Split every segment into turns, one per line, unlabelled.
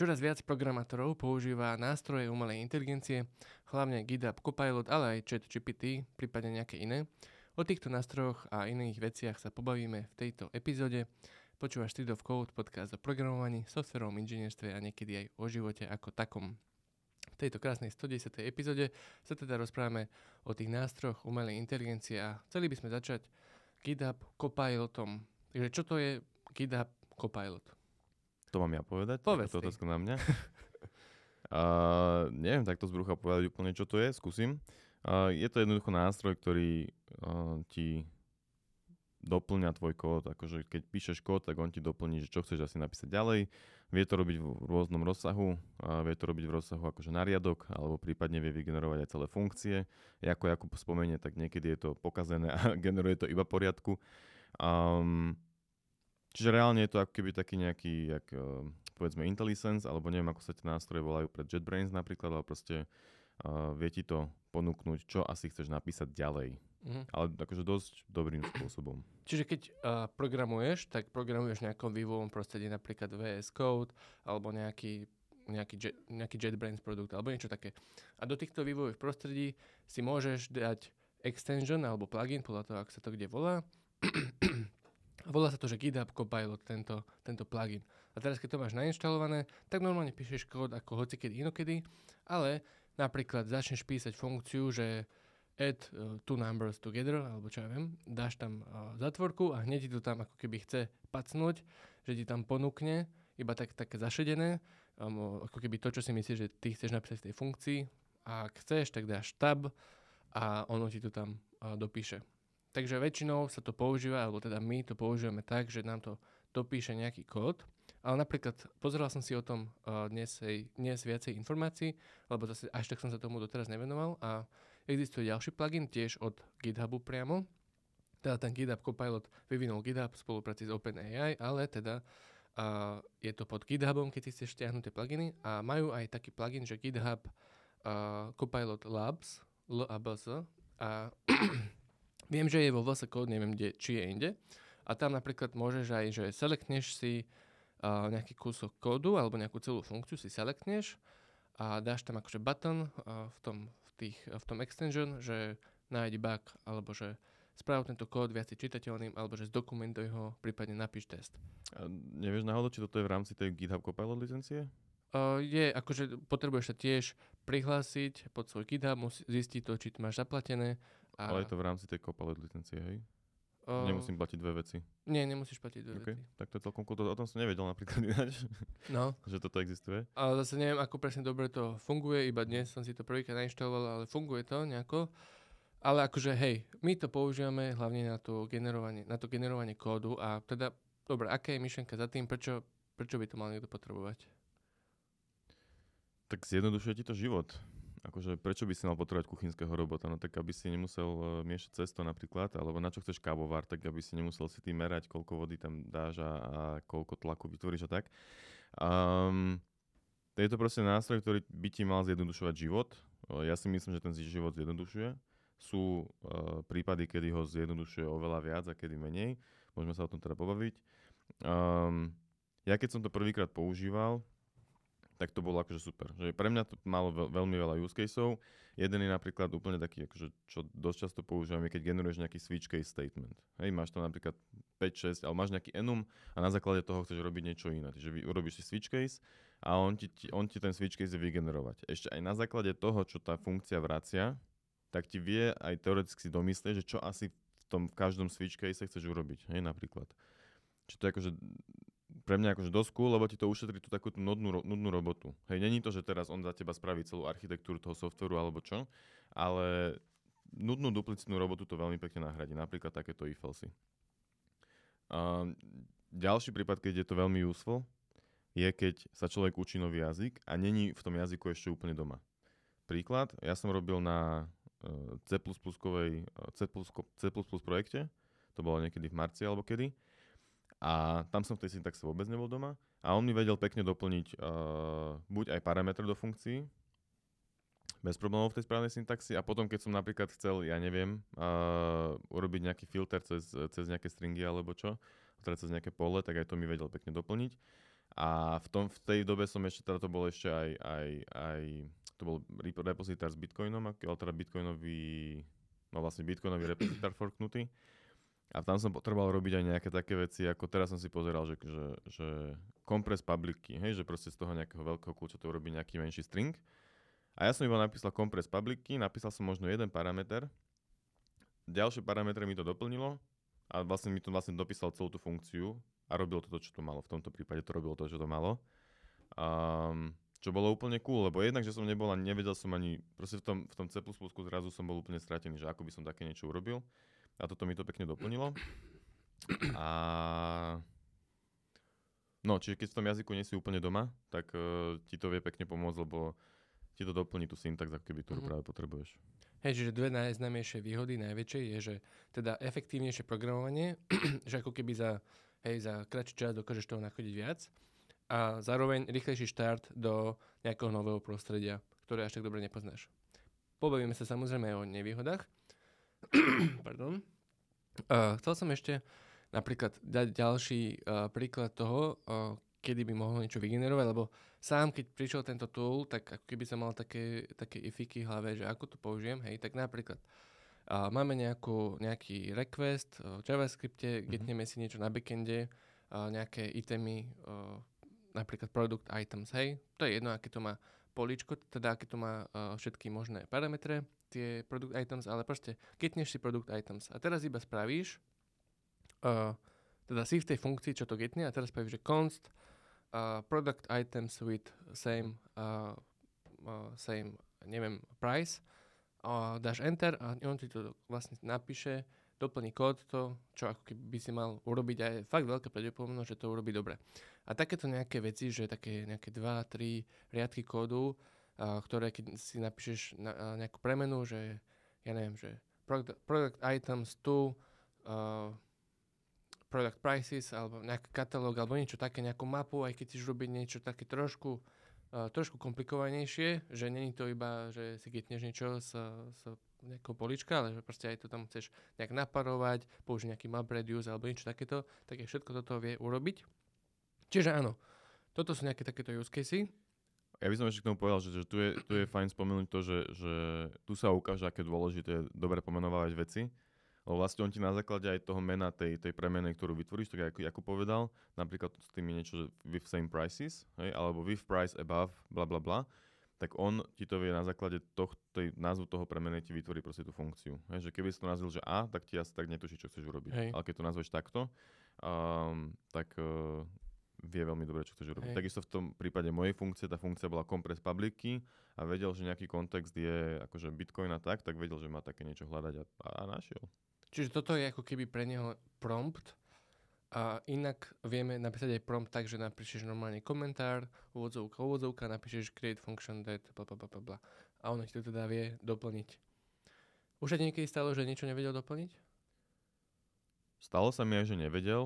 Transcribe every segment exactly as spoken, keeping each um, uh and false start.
Čoraz viac programátorov používa nástroje umelej inteligencie, hlavne GitHub Copilot, ale aj ChatGPT, prípadne nejaké iné. O týchto nástrojoch a iných veciach sa pobavíme v tejto epizóde. Počúvaš Street of Code, podcast o programovaní, softverovom inžinierstve a niekedy aj o živote ako takom. V tejto krásnej stodesiatej epizóde sa teda rozprávame o tých nástrojoch umelej inteligencie a chceli by sme začať GitHub Copilotom. Takže čo to je GitHub Copilot?
To mám ja povedať?
Povedz
to
ty.
otázka na mňa. uh, neviem takto z brucha povedať úplne, čo to je. Skúsim. Uh, je to jednoducho nástroj, ktorý uh, ti doplňa tvoj kód. Akože keď píšeš kód, tak on ti doplní, že čo chceš asi napísať ďalej. Vie to robiť v rôznom rozsahu. Uh, vie to robiť v rozsahu akože na riadok, alebo prípadne vie vygenerovať aj celé funkcie. Ako Jakub spomenie, tak niekedy je to pokazené a generuje to iba poriadku. Um, Čiže reálne je to ako keby taký nejaký, jak, uh, povedzme, IntelliSense, alebo neviem, ako sa tie nástroje volajú pre JetBrains napríklad, ale proste uh, vie ti to ponúknuť, čo asi chceš napísať ďalej. Mm-hmm. Ale akože dosť dobrým spôsobom.
Čiže keď uh, programuješ, tak programuješ v nejakom vývojovom prostredí, napríklad vé es Code, alebo nejaký, nejaký, jet, nejaký JetBrains produkt, alebo niečo také. A do týchto vývojových prostredí si môžeš dať extension alebo plugin, podľa toho, ako sa to kde volá. Volá sa to, že GitHub Copilot, tento, tento plugin. A teraz, keď to máš nainštalované, tak normálne píšeš kód ako hocikedy inokedy, ale napríklad začneš písať funkciu, že add uh, two numbers together, alebo čo ja viem, dáš tam uh, zatvorku a hneď ti to tam ako keby chce pacnúť, že ti tam ponúkne iba tak, také zašedené, um, ako keby to, čo si myslíš, že ty chceš napísať v tej funkcii. A ak chceš, tak dáš tab a ono ti to tam uh, dopíše. Takže väčšinou sa to používa, alebo teda my to používame tak, že nám to dopíše nejaký kód. Ale napríklad pozeral som si o tom uh, dnes, hej, dnes viacej informácií, lebo zase až tak som sa tomu doteraz nevenoval. A existuje ďalší plugin tiež od GitHubu priamo. Teda ten GitHub Copilot vyvinul GitHub v spolupráci s OpenAI, ale teda uh, je to pod GitHubom, keď si chceš stiahnuť tie pluginy. A majú aj taký plugin, že GitHub uh, Copilot Labs, L A B S. A viem, že je vo vé es Code, neviem, kde, či je inde. A tam napríklad môžeš aj, že selektneš si uh, nejaký kúsok kódu alebo nejakú celú funkciu si selektneš a dáš tam akože button uh, v, tom, v, tých, uh, v tom extension, že nájdi bug alebo že správ tento kód viac čitateľným alebo že zdokumentuj ho, prípadne napíš test.
A nevieš náhodou, či toto je v rámci tej GitHub Copilot licencie?
Uh, je, akože potrebuješ sa tiež prihlásiť pod svoj GitHub, musí zistiť to, či to máš zaplatené. A
Ale je to v rámci tej Copilot licencie, hej?
Uh,
Nemusím platiť dve veci.
Nie, nemusíš platiť dve
Okay.
veci.
Tak to je celkom cool. O tom som nevedel napríklad ináč,
No.
že toto existuje.
Ale zase neviem, ako presne dobre to funguje, iba dnes som si to prvýkrát nainštaloval, ale funguje to nejako. Ale akože hej, my to používame hlavne na to generovanie, na to generovanie kódu a teda, dobre, aká je myšlenka za tým, prečo, prečo by to mal niekto potrebovať?
Tak zjednodušuje ti to život. Akože prečo by si mal potrebovať kuchynského robota? No tak aby si nemusel uh, miešať cesto napríklad, alebo na čo chceš kávovar, tak aby si nemusel si tým merať, koľko vody tam dáš a, a koľko tlaku vytvoríš a tak. Um, je to proste nástroj, ktorý by ti mal zjednodušovať život. Uh, ja si myslím, že ten život zjednodušuje. Sú uh, prípady, kedy ho zjednodušuje oveľa viac a kedy menej. Môžeme sa o tom teda pobaviť. Um, ja keď som to prvýkrát používal, tak to bolo akože super. Že pre mňa to malo veľ, veľmi veľa use caseov. Jeden je napríklad úplne taký, akože, čo dosť často používame, keď generuješ nejaký switch case statement. Hej, máš tam napríklad päť šesť, ale máš nejaký enum a na základe toho chceš robiť niečo iné. Čiže urobíš si switch case a on ti, on ti ten switch case vie vygenerovať. Ešte aj na základe toho, čo tá funkcia vracia, tak ti vie aj teoreticky si domyslieť, že čo asi v tom v každom switch case chceš urobiť. Hej, napríklad. Čiže to je akože pre mňa akože dosť cool, lebo ti to ušetrí tú takú nudnú, nudnú robotu. Hej, není to, že teraz on za teba spraví celú architektúru toho softveru alebo čo, ale nudnú duplicitnú robotu to veľmi pekne nahradí. Napríklad takéto if-elsy. Uh, ďalší prípad, keď je to veľmi useful, je keď sa človek učí nový jazyk a není v tom jazyku ešte úplne doma. Príklad, ja som robil na uh, C++, C++, C++ projekte, to bolo niekedy v marci alebo kedy, a tam som v tej syntaxe vôbec nebol doma a on mi vedel pekne doplniť uh, buď aj parametre do funkcií, bez problémov v tej správnej syntaxi a potom, keď som napríklad chcel, ja neviem, uh, urobiť nejaký filter cez, cez nejaké stringy alebo čo, teda cez nejaké pole, tak aj to mi vedel pekne doplniť. A v, tom, v tej dobe som ešte, teda to bol ešte aj, aj, aj to bol repozitár s Bitcoinom, ale teda Bitcoinový, no vlastne Bitcoinový repozitár forknutý. A tam som potreboval robiť aj nejaké také veci, ako teraz som si pozeral, že, že, že compress public key, hej, že proste z toho nejakého veľkého kľúča to urobí nejaký menší string. A ja som iba napísal compress public key, napísal som možno jeden parameter, ďalšie parametre mi to doplnilo a vlastne mi to vlastne dopísal celú tú funkciu a robilo to, čo to malo. V tomto prípade to robilo to, čo to malo. Um, čo bolo úplne cool, lebo jednak, že som nebol ani, nevedel som ani, proste v tom, v tom C plus plus zrazu som bol úplne stratený, že ako by som také niečo urobil. A toto mi to pekne doplnilo. A no, čiže keď v tom jazyku nie si úplne doma, tak uh, ti to vie pekne pomôcť, lebo ti to doplní tú syntax, ako keby, ktorú mm-hmm. práve potrebuješ.
Hej, čiže dve najznámejšie výhody, najväčšie je, že teda efektívnejšie programovanie, že ako keby za, hej, za kratší čas dokážeš toho nachodiť viac a zároveň rýchlejší štart do nejakého nového prostredia, ktoré až tak dobre nepoznáš. Pobavíme sa samozrejme aj o nevýhodách. Pardon. Uh, chcel som ešte napríklad dať ďalší uh, príklad toho, uh, kedy by mohol niečo vygenerovať, lebo sám, keď prišiel tento tool, tak ako keby som mal také, také ifiky v hlave, že ako to použijem, hej, tak napríklad uh, máme nejakú, nejaký request v JavaScripte, mm-hmm. getneme si niečo na backende, uh, nejaké itemy, uh, napríklad product items, hej, to je jedno, aké to má políčko, teda aké to má uh, všetky možné parametre, tie product items, ale proste getneš si product items a teraz iba spravíš, uh, teda si v tej funkcii, čo to getne a teraz spravíš, že const uh, product items with same, uh, uh, same, neviem, price, uh, dáš enter a on ti to vlastne napíše, doplní kód to, čo ako keby by si mal urobiť a je fakt veľká pravdepodobnosť, že to urobí dobre. A takéto nejaké veci, že také nejaké dva tri riadky kódu, Uh, ktoré keď si napíšeš na, uh, nejakú premenu, že ja neviem, že product, product items to uh, product prices alebo nejaký katalóg alebo niečo také, nejakú mapu, aj keď chceš robiť niečo také trošku uh, trošku komplikovanejšie, že není to iba, že si getneš niečo z, z nejakého polička, ale že proste aj to tam chceš nejak naparovať, použiť nejaký map reduce alebo niečo takéto, tak je všetko toto vie urobiť. Čiže áno, toto sú nejaké takéto use casey.
Ja by som ešte k tomu povedal, že, že tu, je, tu je fajn spomenúť to, že, že tu sa ukáže, aké dôležité je dobre pomenovávať veci. Lebo vlastne on ti na základe aj toho mena tej, tej premeny, ktorú vytvoríš, tak ako, ako povedal, napríklad s tými niečo, že with same prices, hej, alebo with price above, bla bla bla, tak on ti to vie na základe toho, tej názvu toho premeny ti vytvorí proste tú funkciu. Hej, že keby si to nazval, že A, tak ti asi tak netuší, čo chceš urobiť. Hej. Ale keď to nazveš takto, um, tak... Uh, vie veľmi dobre, čo chceš robiť. Takisto v tom prípade mojej funkcie, tá funkcia bola compress public key a vedel, že nejaký kontext je akože Bitcoin a tak, tak vedel, že má také niečo hľadať a, a našiel.
Čiže toto je ako keby pre neho prompt a inak vieme napísať aj prompt tak, že napíšeš normálne komentár, úvodzovka, úvodzovka, napíšeš create function that, bla, bla, bla, bla. A ono ti to teda vie doplniť. Už aj niekedy stalo, že niečo nevedel doplniť?
Stalo sa mi aj, že nevedel.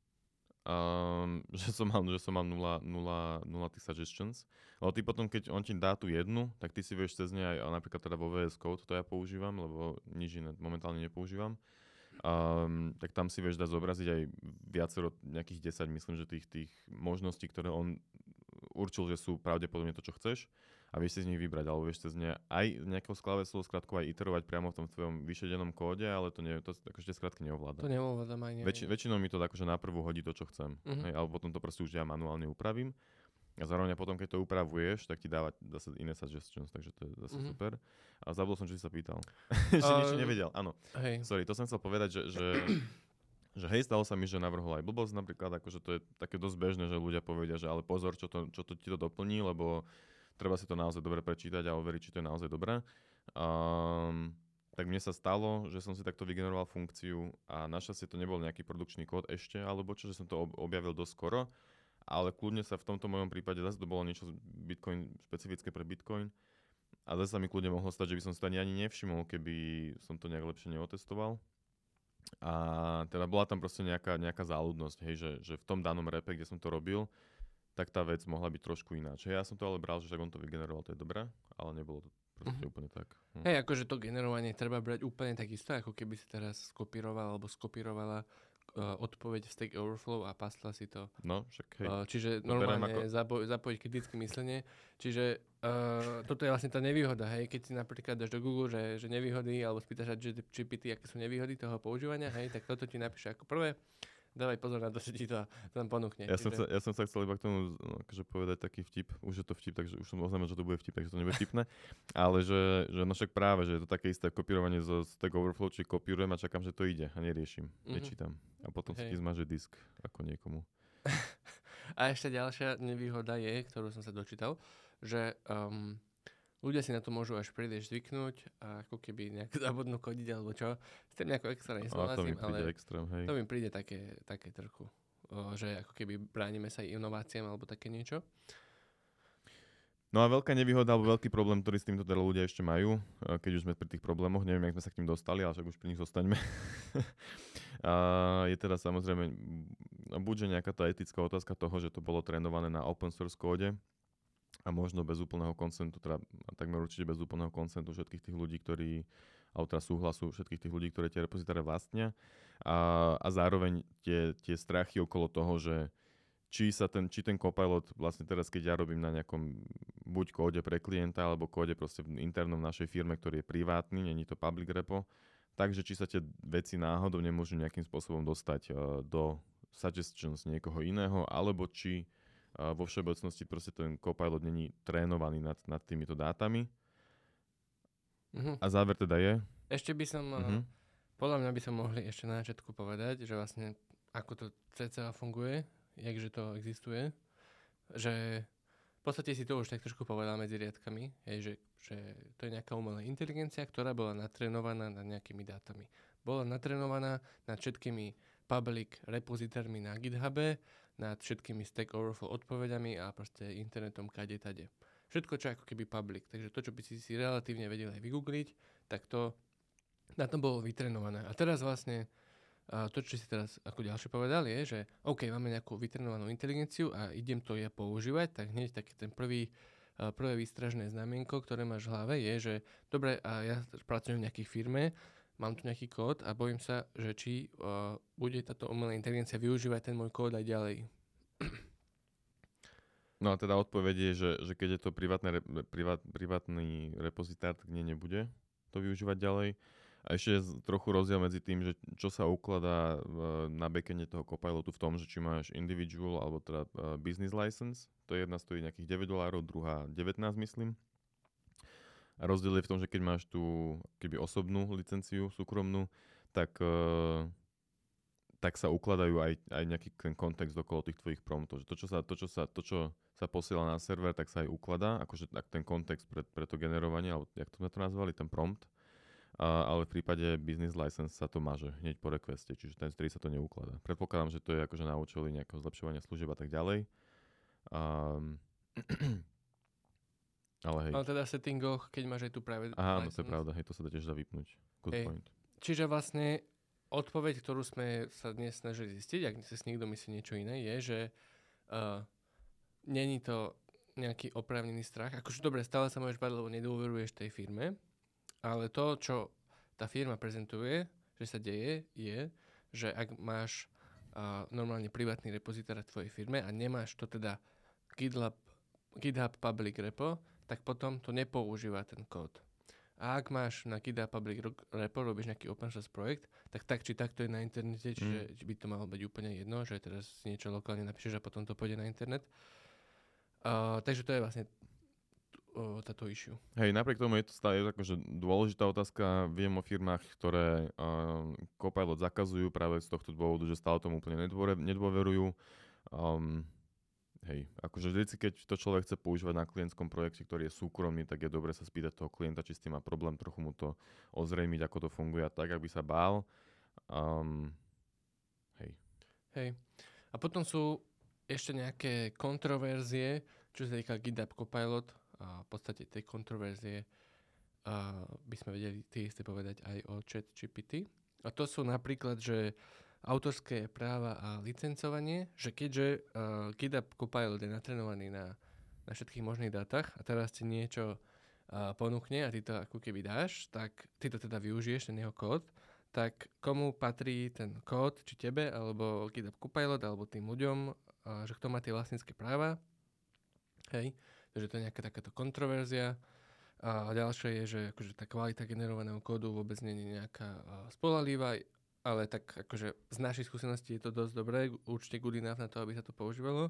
Um, že som mal, že som mal nula, nula, nula tých suggestions. Ale ty potom, keď on ti dá tú jednu, tak ty si vieš cez ne aj, napríklad teda vo vé es Code, to ja používam, lebo nič iné momentálne nepoužívam. Um, tak tam si vieš dať zobraziť aj viacero, nejakých desať, myslím, že tých, tých možností, ktoré on určil, že sú pravdepodobne to, čo chceš. A vieš si z nich vybrať, alebo vieš cez ne aj nejakou klávesovou skratkou aj iterovať priamo v tom tvojom vyšedenom kóde, ale to, nie, to akože tie skratky neovládam.
To neovládam aj nie.
Väč, väčšinou mi to akože na prvú hodí to, čo chcem. Uh-huh. Hej, alebo potom to proste už ja manuálne upravím. A zároveň potom, keď to upravuješ, tak ti dáva zase iné suggestions, takže to je zase uh-huh. super. A zabudol som, čo si sa pýtal. že uh, nič nevedel, áno.
Hej.
Sorry, to som chcel povedať, že, že, že hej, stalo sa mi, že navrhol aj blbosť napríklad, akože to je také dosť bežné, že ľudia povedia, že ale pozor, čo to, čo to ti to doplní, lebo treba si to naozaj dobre prečítať a overiť, či to je naozaj dobré. Um, tak mne sa stalo, že som si takto vygeneroval funkciu a našťastie to nebol nejaký produkčný kód ešte, alebo čo, že som to objavil dosť skoro, ale kľudne sa v tomto mojom prípade zase to bolo niečo Bitcoin, špecifické pre Bitcoin a zase sa mi kľudne mohlo stať, že by som si to ani, ani nevšimol, keby som to nejak lepšie neotestoval. A teda bola tam proste nejaká, nejaká záľudnosť, hej, že, že v tom danom repe, kde som to robil, tak tá vec mohla byť trošku ináč. Ja som to ale bral, že on to vygeneroval, to je dobré, ale nebolo to proste uh-huh. úplne tak. Hm.
Hej, akože to generovanie treba brať úplne takisto, ako keby si teraz skopíroval alebo skopírovala uh, odpoveď v Stack Overflow a pastla si to.
No, však hej.
Uh, čiže
To
normálne
ako...
zapo- zapojiť kritické myslenie. Čiže uh, toto je vlastne tá nevýhoda, hej. Keď si napríklad dáš do Google, že, že nevýhody, alebo spýtaš G P T, aké sú nevýhody toho používania, hej, tak toto ti napíše ako prvé. Dávaj pozor na to, že ti to tam ponúkne.
Ja,
čiže...
som sa, ja som sa chcel iba k tomu no, akože povedať taký vtip, už je to vtip, takže už som oznámil, že to bude vtip, takže to nebude vtipné, ale že, že no však práve, že je to také isté kopírovanie zo Stack Overflow, či kopírujem a čakám, že to ide a neriešim, mm-hmm. nečítam. A potom sa ti zmaže disk ako niekomu.
A ešte ďalšia nevýhoda je, ktorú som sa dočítal, že um, ľudia si na to môžu až príliš zvyknúť a ako keby nejak zabudnú kodiť alebo čo. S tým nejako extra nesúhlasím, ale
extrém, hej.
to mi príde také, také trochu, o, že ako keby bránime sa inováciám alebo také niečo.
No a veľká nevýhoda alebo veľký problém, ktorý s týmto teda ľudia ešte majú, keď už sme pri tých problémoch, neviem, jak sme sa k tým dostali, ale však už pri nich zostaňme. A je teda samozrejme buďže nejaká tá etická otázka toho, že to bolo trénované na open source kóde, a možno bez úplného konsentu, teda takmer určite bez úplného konsentu všetkých tých ľudí, ktorí, alebo teda súhlasu všetkých tých ľudí, ktorí tie repozitáre vlastnia. A, a zároveň tie, tie strachy okolo toho, že či sa ten, či ten Copilot, vlastne teraz keď ja robím na nejakom buď kóde pre klienta, alebo kóde proste v internom našej firme, ktorý je privátny, není to public repo, takže či sa tie veci náhodou nemôžu nejakým spôsobom dostať uh, do suggestions niekoho iného, alebo či Uh, vo všeobecnosti proste ten Copilot není trénovaný nad, nad týmito dátami. Uh-huh. A záver teda je?
Ešte by som, uh-huh. podľa mňa by som mohli ešte na začiatku povedať, že vlastne ako to cca funguje, jakže to existuje, že v podstate si to už tak trošku povedal medzi riadkami, je, že, že to je nejaká umelá inteligencia, ktorá bola natrénovaná nad nejakými dátami. Bola natrénovaná nad všetkými public repozitármi na GitHube, nad všetkými Stack Overflow odpoveďami a proste internetom kade tade. Všetko, čo ako keby public. Takže to, čo by si si relatívne vedel aj vygoogliť, tak to na tom bolo vytrenované. A teraz vlastne a to, čo si teraz ako ďalšie povedal, je, že OK, máme nejakú vytrenovanú inteligenciu a idem to ja používať, tak hneď taký ten prvý, prvé výstražné znamienko, ktoré máš v hlave, je, že dobre, a ja pracujem v nejakej firme, mám tu nejaký kód a bojím sa, že či uh, bude táto umelá inteligencia využívať ten môj kód aj ďalej.
No a teda odpoveď je, že, že keď je to privátne, privát, privátny repozitár, tak nie nebude to využívať ďalej. A ešte je trochu rozdiel medzi tým, že čo sa ukladá uh, na backende toho Copilotu v tom, že či máš individual alebo teda uh, business license. To je jedna stojí nejakých deväť dolárov, druhá devätnásť myslím. A rozdiel je v tom, že keď máš tú keby osobnú licenciu, súkromnú, tak, uh, tak sa ukladajú aj, aj nejaký ten kontext okolo tých tvojich promptov. Že to, čo sa, to, čo sa, to, čo sa posiela na server, tak sa aj ukladá, akože ten kontext pre, pre to generovanie, alebo jak to sme to nazvali, ten prompt. Uh, ale v prípade business license sa to maže hneď po requeste, čiže ten ktorý sa to neukladá. Predpokladám, že to je akože na účely nejakého zlepšovania služieb a tak ďalej. Um, Ale hej.
Ale teda v settingoch, keď máš aj tú private
Aha,
license.
no to je pravda, hej, to sa dá tiež dá vypnúť. Good
hej.
point.
Čiže vlastne odpoveď, ktorú sme sa dnes snažili zistiť, ak si niekto myslí niečo iné, je, že uh, není to nejaký oprávnený strach. Akože dobre, stále sa môžeš bať, lebo nedôveruješ tej firme, ale to, čo tá firma prezentuje, že sa deje, je, že ak máš uh, normálne privátny repozitár v tvojej firme a nemáš to teda GitLab, GitHub Public Repo, tak potom to nepoužíva ten kód. A ak máš na GitHub Public Repo, robíš nejaký open source projekt, tak tak či tak to je na internete, čiže mm. by to malo byť úplne jedno, že teraz niečo lokálne napíšeš a potom to pôjde na internet. Uh, takže to je vlastne uh, táto issue.
Hej, napriek tomu je to stále akože dôležitá otázka. Viem o firmách, ktoré uh, Copilot zakazujú práve z tohto dôvodu, že stále tomu úplne nedôverujú. Um, Hej, akože vždycky, keď to človek chce používať na klientskom projekte, ktorý je súkromný, tak je dobre sa spýtať toho klienta, či s tým má problém, trochu mu to ozrejmiť, ako to funguje a tak, aby sa bál. Um, hej.
Hej. A potom sú ešte nejaké kontroverzie, čo sa týka GitHub Copilot a v podstate tej kontroverzie uh, by sme vedeli tie isté povedať aj o ChatGPT. A to sú napríklad, že autorské práva a licencovanie, že keďže uh, GitHub Copilot je natrenovaný na, na všetkých možných dátach a teraz ti niečo uh, ponúkne a ty to ako keby dáš, tak ty to teda využiješ, ten jeho kód, tak komu patrí ten kód, či tebe, alebo GitHub Copilot, alebo tým ľuďom, a že kto má tie vlastnícke práva. Hej, takže to je nejaká takáto kontroverzia. A ďalšie je, že akože tá kvalita generovaného kódu vôbec nie je nejaká spoľahlivá, ale tak akože z našej skúsenosti je to dosť dobré, určite good enough na to, aby sa to používalo.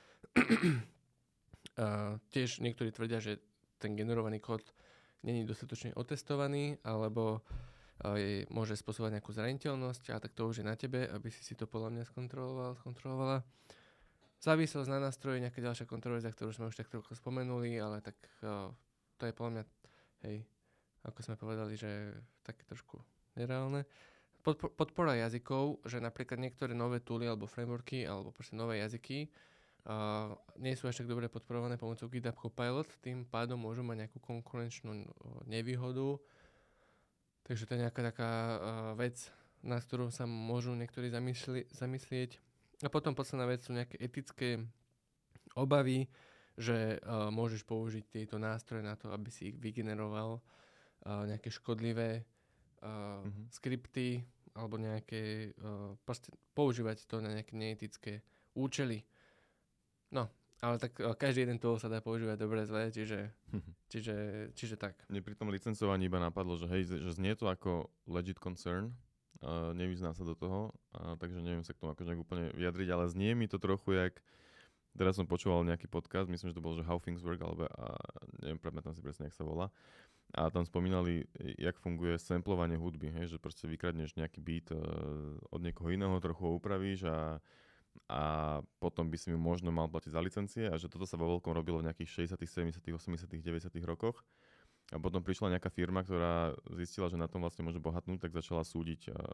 A tiež niektorí tvrdia, že ten generovaný kód nie je dostatočne otestovaný, alebo je, môže spôsobovať nejakú zraniteľnosť, a tak to už je na tebe, aby si si to podľa mňa skontroloval, skontrolovala. Závislosť na nástroji, nejaká ďalšia kontroverzia, ktorú sme už tak trochu spomenuli, ale tak uh, to je podľa mňa, hej, ako sme povedali, že také trošku nereálne. Podpo- podpora jazykov, že napríklad niektoré nové tooly alebo frameworky, alebo proste nové jazyky uh, nie sú až tak dobre podporované pomocou GitHub Copilot, tým pádom môžu mať nejakú konkurenčnú nevýhodu. Takže to je nejaká taká uh, vec, na ktorú sa môžu niektorí zamysli- zamyslieť. A potom posledná vec sú nejaké etické obavy, že uh, môžeš použiť tieto nástroje na to, aby si ich vygeneroval uh, nejaké škodlivé uh, mm-hmm. skripty alebo nejaké, uh, proste používať to na nejaké neetické účely. No, ale tak uh, každý jeden tool sa dá používať dobre, zle, čiže, čiže, čiže tak.
Mne pri tom licencovaní iba napadlo, že hej, že znie to ako legit concern, Uh, nevyznám sa do toho, uh, takže neviem sa k tomu akože úplne vyjadriť, ale znie mi to trochu jak, teraz som počúval nejaký podcast, myslím, že to bol, že How Things Work, alebo uh, neviem, pamätám si presne, jak sa volá, a tam spomínali, jak funguje samplovanie hudby, hej, že proste vykradneš nejaký beat uh, od niekoho iného, trochu ho upravíš a, a potom by si mi možno mal platiť za licencie, a že toto sa vo veľkom robilo v nejakých šesťdesiatych, sedemdesiatych, osemdesiatych, deväťdesiatych rokoch. A potom prišla nejaká firma, ktorá zistila, že na tom vlastne môže bohatnúť, tak začala súdiť uh,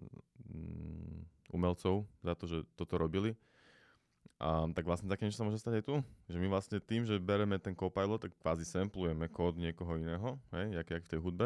um, umelcov za to, že toto robili. A tak vlastne také niečo sa môže stať aj tu, že my vlastne tým, že bereme ten Copilot, tak kvázi samplujeme kód niekoho iného, hej, jak, jak v tej hudbe.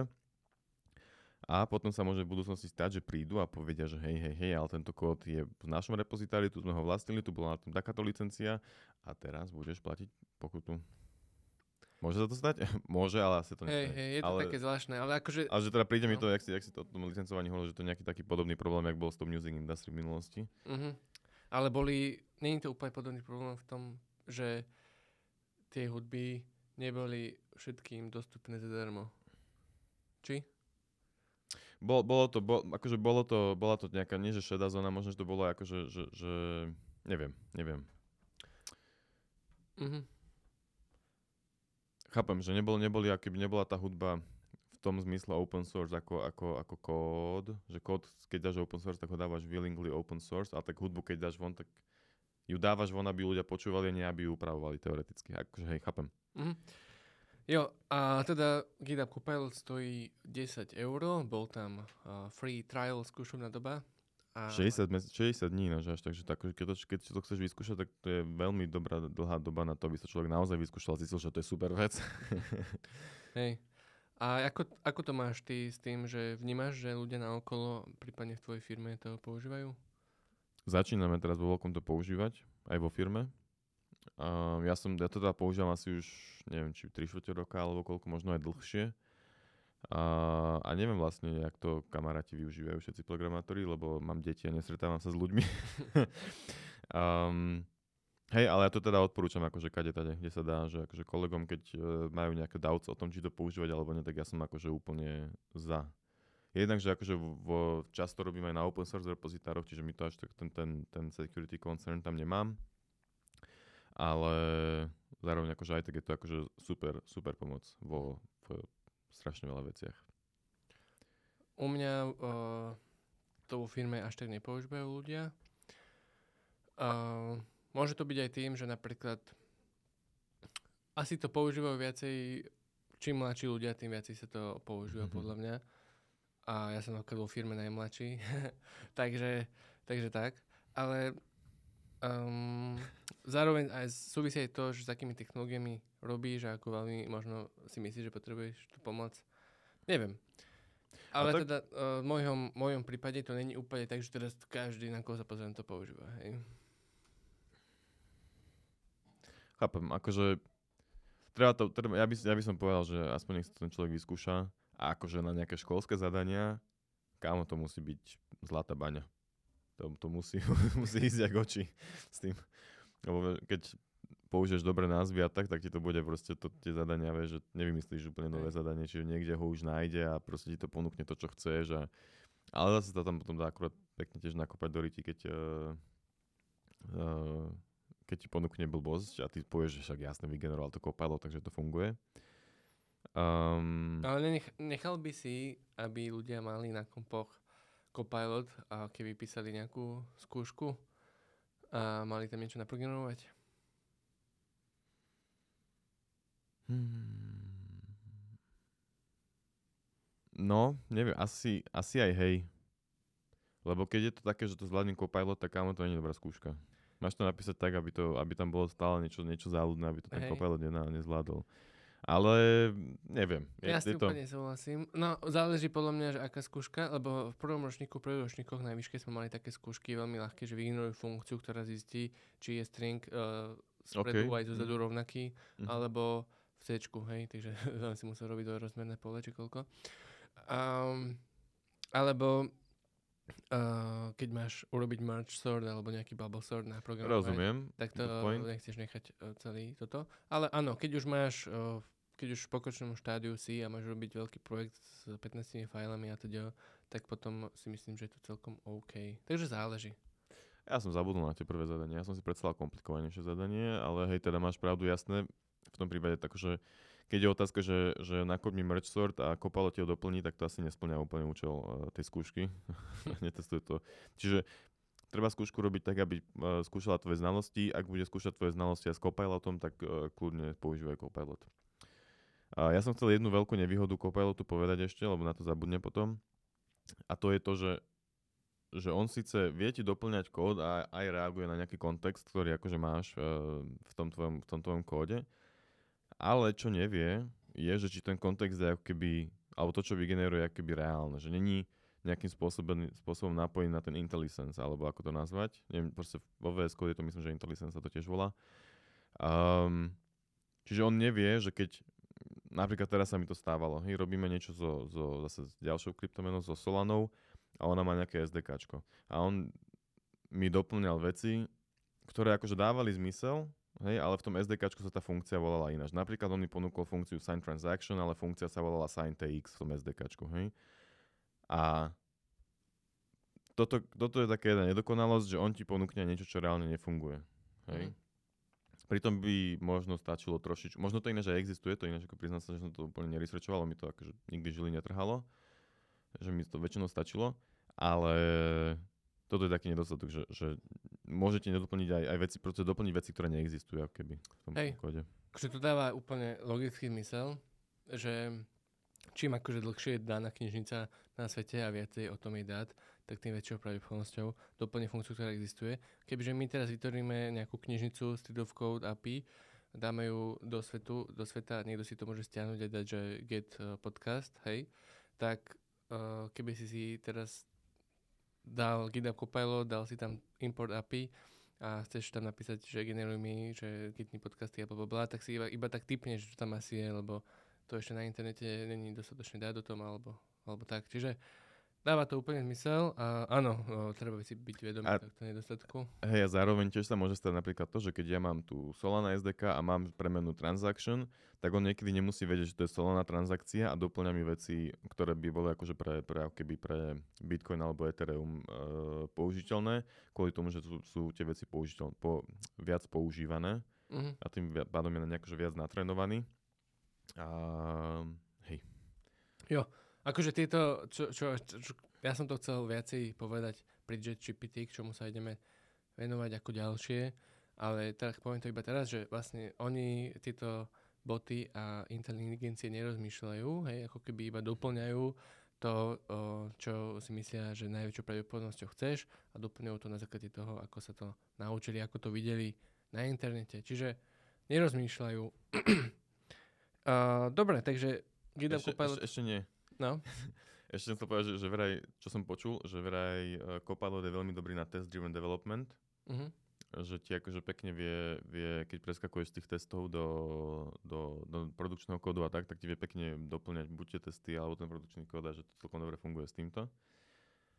A potom sa môže v budúcnosti stať, že prídu a povedia, že hej, hej, hej, ale tento kód je v našom repozitári, tu sme ho vlastnili, tu bola na tom takáto licencia a teraz budeš platiť pokutu. Môže sa to stať? Môže, ale asi to nestane.
Hej, hej, je to ale, také zvláštne, ale akože...
Ale že teda príde no. mi to, jak si, jak si to o tom licencovaní hovoril, že to je nejaký taký podobný problém, jak bol s tom music industry v minulosti.
Uh-huh. Ale boli, nie je to úplne podobný problém v tom, že tie hudby neboli všetkým dostupné zadarmo. Či?
Bol, bolo to, bol, akože bolo to, bola to nejaká, nie že šedá zóna, možno, že to bolo akože, že, že neviem, neviem.
Mhm.
Chápem, že nebol, neboli, aký by nebola tá hudba v tom zmysle open source ako, ako, ako kód, že kód, keď dáš open source, tak ho dávaš willingly open source, ale tak hudbu, keď dáš von, tak ju dávaš von, aby ľudia počúvali, a nie aby ju upravovali teoreticky. Akože hej, chápem.
Mm-hmm. Jo, a teda GitHub Copilot stojí desať eur, bol tam uh, free trial, skúšobná doba. A...
šesťdesiat, šesťdesiat dní, no, že až, takže tak, keď, to, keď si to chceš vyskúšať, tak to je veľmi dobrá, dlhá doba na to, aby sa človek naozaj vyskúšal a zistil, že to je super vec.
Hej. A ako, ako to máš ty s tým, že vnímaš, že ľudia naokolo, prípadne v tvojej firme, to používajú?
Začíname teraz vo veľkom to používať, aj vo firme. Uh, ja, som, ja to teda používam asi už, neviem, či tri štvrte roka, alebo koľko, možno aj dlhšie. Uh, a neviem vlastne, jak to kamaráti využívajú všetci programátori, lebo mám deti a nestretávam sa s ľuďmi. um, hej, ale ja to teda odporúčam akože kade tade, kde sa dá, že akože kolegom, keď uh, majú nejaké doubts o tom, či to používať alebo nie, tak ja som akože úplne za. Jednak, že akože vo, často robím aj na open source repozitároch, čiže my to až tak ten, ten, ten security concern tam nemám. Ale zároveň akože aj tak je to akože super, super pomoc vo v strašne veľa veciach.
U mňa uh, to vo firme až tak nepoužívajú ľudia. Uh, môže to byť aj tým, že napríklad asi to používajú viacej, čím mladší ľudia, tým viacej sa to používa mm-hmm. podľa mňa. A ja som napríklad vo firme najmladší. takže, takže tak. Ale um, zároveň aj súvisí aj to, že s akými technológiami robíš a ako veľmi možno si myslíš, že potrebuješ tú pomoc. Neviem. Ale tak... teda uh, v mojom, mojom prípade to není úplne tak, že teraz každý, na koho sa pozriem, to používa. Hej.
Chápem, akože treba to, treba, ja, by, ja by som povedal, že aspoň nech sa ten človek vyskúša a akože na nejaké školské zadania kámo, to musí byť zlatá baňa. To, to musí, musí ísť jak oči s tým. Lebo keď použiješ dobré názvy a tak, tak ti to bude proste to, tie zadania, vieš, že nevymyslíš úplne nové zadanie, čiže niekde ho už nájde a proste ti to ponúkne to, čo chceš. A, ale zase sa tam potom dá akurát pekne tiež nakopať do ryti, keď, uh, uh, keď ti ponúkne blbosť a ty povieš, že však jasne vygeneroval to Copilot, takže to funguje. Um,
ale nech, nechal by si, aby ľudia mali na kompoch Copilot a keby písali nejakú skúšku a mali tam niečo naprogramovať?
Hmm. No, neviem, asi, asi aj hej. Lebo keď je to také, že to zvládne Copilot, tak kámo, to nie je dobrá skúška. Máš to napísať tak, aby, to, aby tam bolo stále niečo, niečo záľudné, aby to ten hej. Copilot nezvládol. Ale neviem. Je,
ja s tým
to...
úplne súhlasím. No, záleží podľa mňa, že aká skúška, lebo v prvom ročníku, v prvých ročníkoch na výške sme mali také skúšky veľmi ľahké, že vygenerujú funkciu, ktorá zistí, či je string uh, spredu okay. aj zozadu mm. rovnaký, mm. alebo v C-čku, hej, takže tam si musel robiť dvojrozmerné pole, či koľko. Um, alebo uh, keď máš urobiť merge sort alebo nejaký bubble sort na program,
rozumiem,
tak to nechceš nechať uh, celý toto. Ale áno, keď už máš, uh, keď už v pokročnom štádiu si a máš robiť veľký projekt s pätnástimi fajlami a teda, tak potom si myslím, že je to celkom OK. Takže záleží.
Ja som zabudol na tie prvé zadanie. Ja som si predstavil komplikovanejšie zadanie, ale hej, teda máš pravdu, jasné. V tom prípade tak, že keď je otázka, že, že nakoď mi merge sort a Copilot ti ho doplní, tak to asi nesplňa úplne účel uh, tej skúšky. Netestuje to. Čiže treba skúšku robiť tak, aby uh, skúšala tvoje znalosti. Ak bude skúšať tvoje znalosti aj s Copilotom, tak uh, kľudne používaj Copilot. Uh, ja som chcel jednu veľkú nevýhodu Copilotu povedať ešte, lebo na to zabudne potom. A to je to, že že on síce vie ti doplňať kód a aj reaguje na nejaký kontext, ktorý akože máš uh, v tom tvojom, v tom tvojom kóde, ale čo nevie, je, že či ten kontext je ako keby, alebo to, čo vygeneruje, ako keby reálne, že není nejakým spôsobom, spôsobom napojený na ten IntelliSense, alebo ako to nazvať. Neviem, proste vo vé es Code je to, myslím, že IntelliSense sa to tiež volá. Um, čiže on nevie, že keď, napríklad teraz sa mi to stávalo, hej, robíme niečo so, so, zase s ďalšou kryptomenou, so Solanou, a ona má nejaké SDKčko. A on mi doplňal veci, ktoré akože dávali zmysel, hej, ale v tom SDKčku sa tá funkcia volala ináč. Napríklad on mi ponúkol funkciu sign transaction, ale funkcia sa volala sign té iks v tom SDKčku, hej. A toto, toto je taká jedna nedokonalosť, že on ti ponúkne niečo, čo reálne nefunguje, hej. Mm. Pritom by možno stačilo trošičku, možno to ináč aj existuje, to ináč ako priznám sa, že som to úplne neresearchoval, mi to akože nikdy žily netrhalo, že mi to väčšinou stačilo, ale toto je taký nedostatok, že, že môžete nedoplniť aj, aj veci, proste doplniť veci, ktoré neexistujú ako keby v tom
Hej,
kóde.
Takže to dáva úplne logický zmysel, že čím akože dlhšie je daná knižnica na svete a viacej o tom jej dát, tak tým väčšou pravdepodobnosťou doplní funkciu, ktorá existuje. Kebyže my teraz vytvoríme nejakú knižnicu Street of Code á pé í, dáme ju do, svetu, do sveta a niekto si to môže stiahnuť a dať, že get podcast, hej, tak Uh, keby si si teraz dal GitHub Copilot, dal si tam import á pé í a chceš tam napísať, že generuj mi, že gitni podcasty a blablabla, tak si iba, iba tak tipneš, že to tam asi je, lebo to ešte na internete není dostatočne dát o tom, alebo, alebo tak. Čiže dáva to úplne zmysel a áno, no, treba si byť vedomý a, takto nedostatku.
Hej, a zároveň tiež sa môže stať napríklad to, že keď ja mám tu Solana es dé ká a mám premenu transaction, tak on niekedy nemusí vedieť, že to je Solana transakcia a doplňa mi veci, ktoré by boli akože pre, pre, keby pre Bitcoin alebo Ethereum e, použiteľné, kvôli tomu, že sú, sú tie veci použiteľné, po, viac používané uh-huh. a tým pádom je na nejako viac natrénovaný. A hej.
Jo. Akože tieto, čo, čo, čo, čo, ja som to chcel viacej povedať pri ChatGPT, k čomu sa ideme venovať ako ďalšie, ale tak poviem to iba teraz, že vlastne oni tieto boty a inteligencie nerozmýšľajú, hej, ako keby iba doplňajú to, o, čo si myslia, že najväčšou pravdepodobnosťou chceš a doplňujú to na základe toho, ako sa to naučili, ako to videli na internete. Čiže nerozmýšľajú. uh, dobre, takže GitHub Copilot...
Ešte, ešte nie.
No.
Ešte som to povedal, že, že vraj, čo som počul, že vraj uh, Copilot je veľmi dobrý na test-driven development. Uh-huh. Že ti akože pekne vie, vie, keď preskakuješ z tých testov do, do, do produkčného kódu a tak, tak ti vie pekne doplňať buď tie testy, alebo ten produkčný kód a že to celkom dobre funguje s týmto.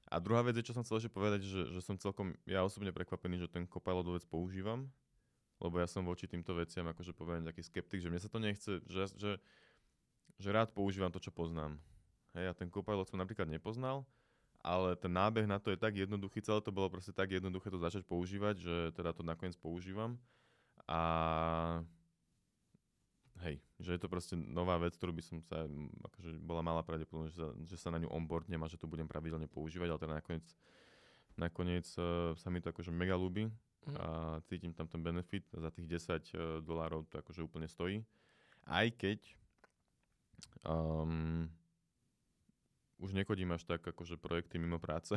A druhá vec je, čo som chcel ešte povedať, že, že som celkom, ja osobne prekvapený, že ten Copilot vôbec používam, lebo ja som voči týmto veciam akože poviem taký skeptik, že mne sa to nechce, že, že, že rád používam to, čo poznám. Hej, a ten Copilot som napríklad nepoznal, ale ten nábeh na to je tak jednoduchý, celé to bolo proste tak jednoduché to začať používať, že teda to nakoniec používam. A hej, že je to proste nová vec, ktorú by som sa, akože bola malá pravdepodobnosť, že sa, že sa na ňu onboardnem a že to budem pravidelne používať, ale teda nakoniec, nakoniec uh, sa mi to akože mega ľúbi mm. a cítim tam ten benefit, za tých desať uh, dolárov to akože úplne stojí. Aj keď um, už nechodím až tak akože projekty mimo práce,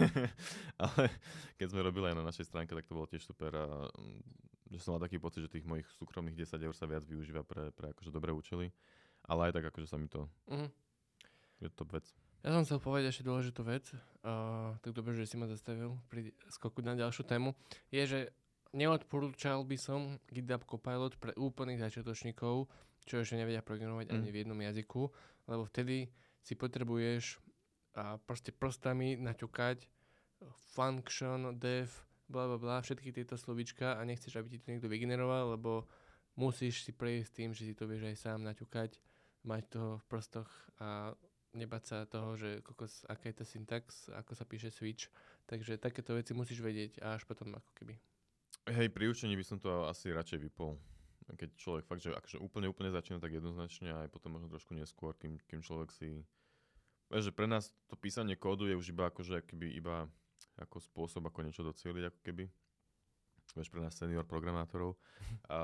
ale keď sme robili aj na našej stránke, tak to bolo tiež super a že som mal taký pocit, že tých mojich súkromných desať eur sa viac využíva pre, pre akože dobré účely, ale aj tak akože sa mi to mm. je to vec.
Ja som chcel povedať ešte dôležitú vec, uh, tak dobre, že si ma zastavil pri skoku na ďalšiu tému, je, že neodporúčal by som GitHub Copilot pre úplných začiatočníkov, čo ešte nevedia programovať mm. ani v jednom jazyku, lebo vtedy si potrebuješ a proste prstami naťukať function, dev, bla bla bla, všetky tieto slovíčka a nechceš, aby ti to niekto vygeneroval, lebo musíš si prejsť tým, že si to vieš aj sám naťukať, mať toho v prstoch a nebať sa toho, že kokos, aká je to syntax, ako sa píše switch. Takže takéto veci musíš vedieť a až potom ako keby.
Hej, pri učení by som to asi radšej vypol. Keď človek fakt, že akože úplne, úplne začína tak jednoznačne a aj potom možno trošku neskôr, kým, kým človek si... Vieš, že pre nás to písanie kódu je už iba akože keby iba ako spôsob, ako niečo docieliť, ako keby. Vieš, pre nás senior programátorov. A,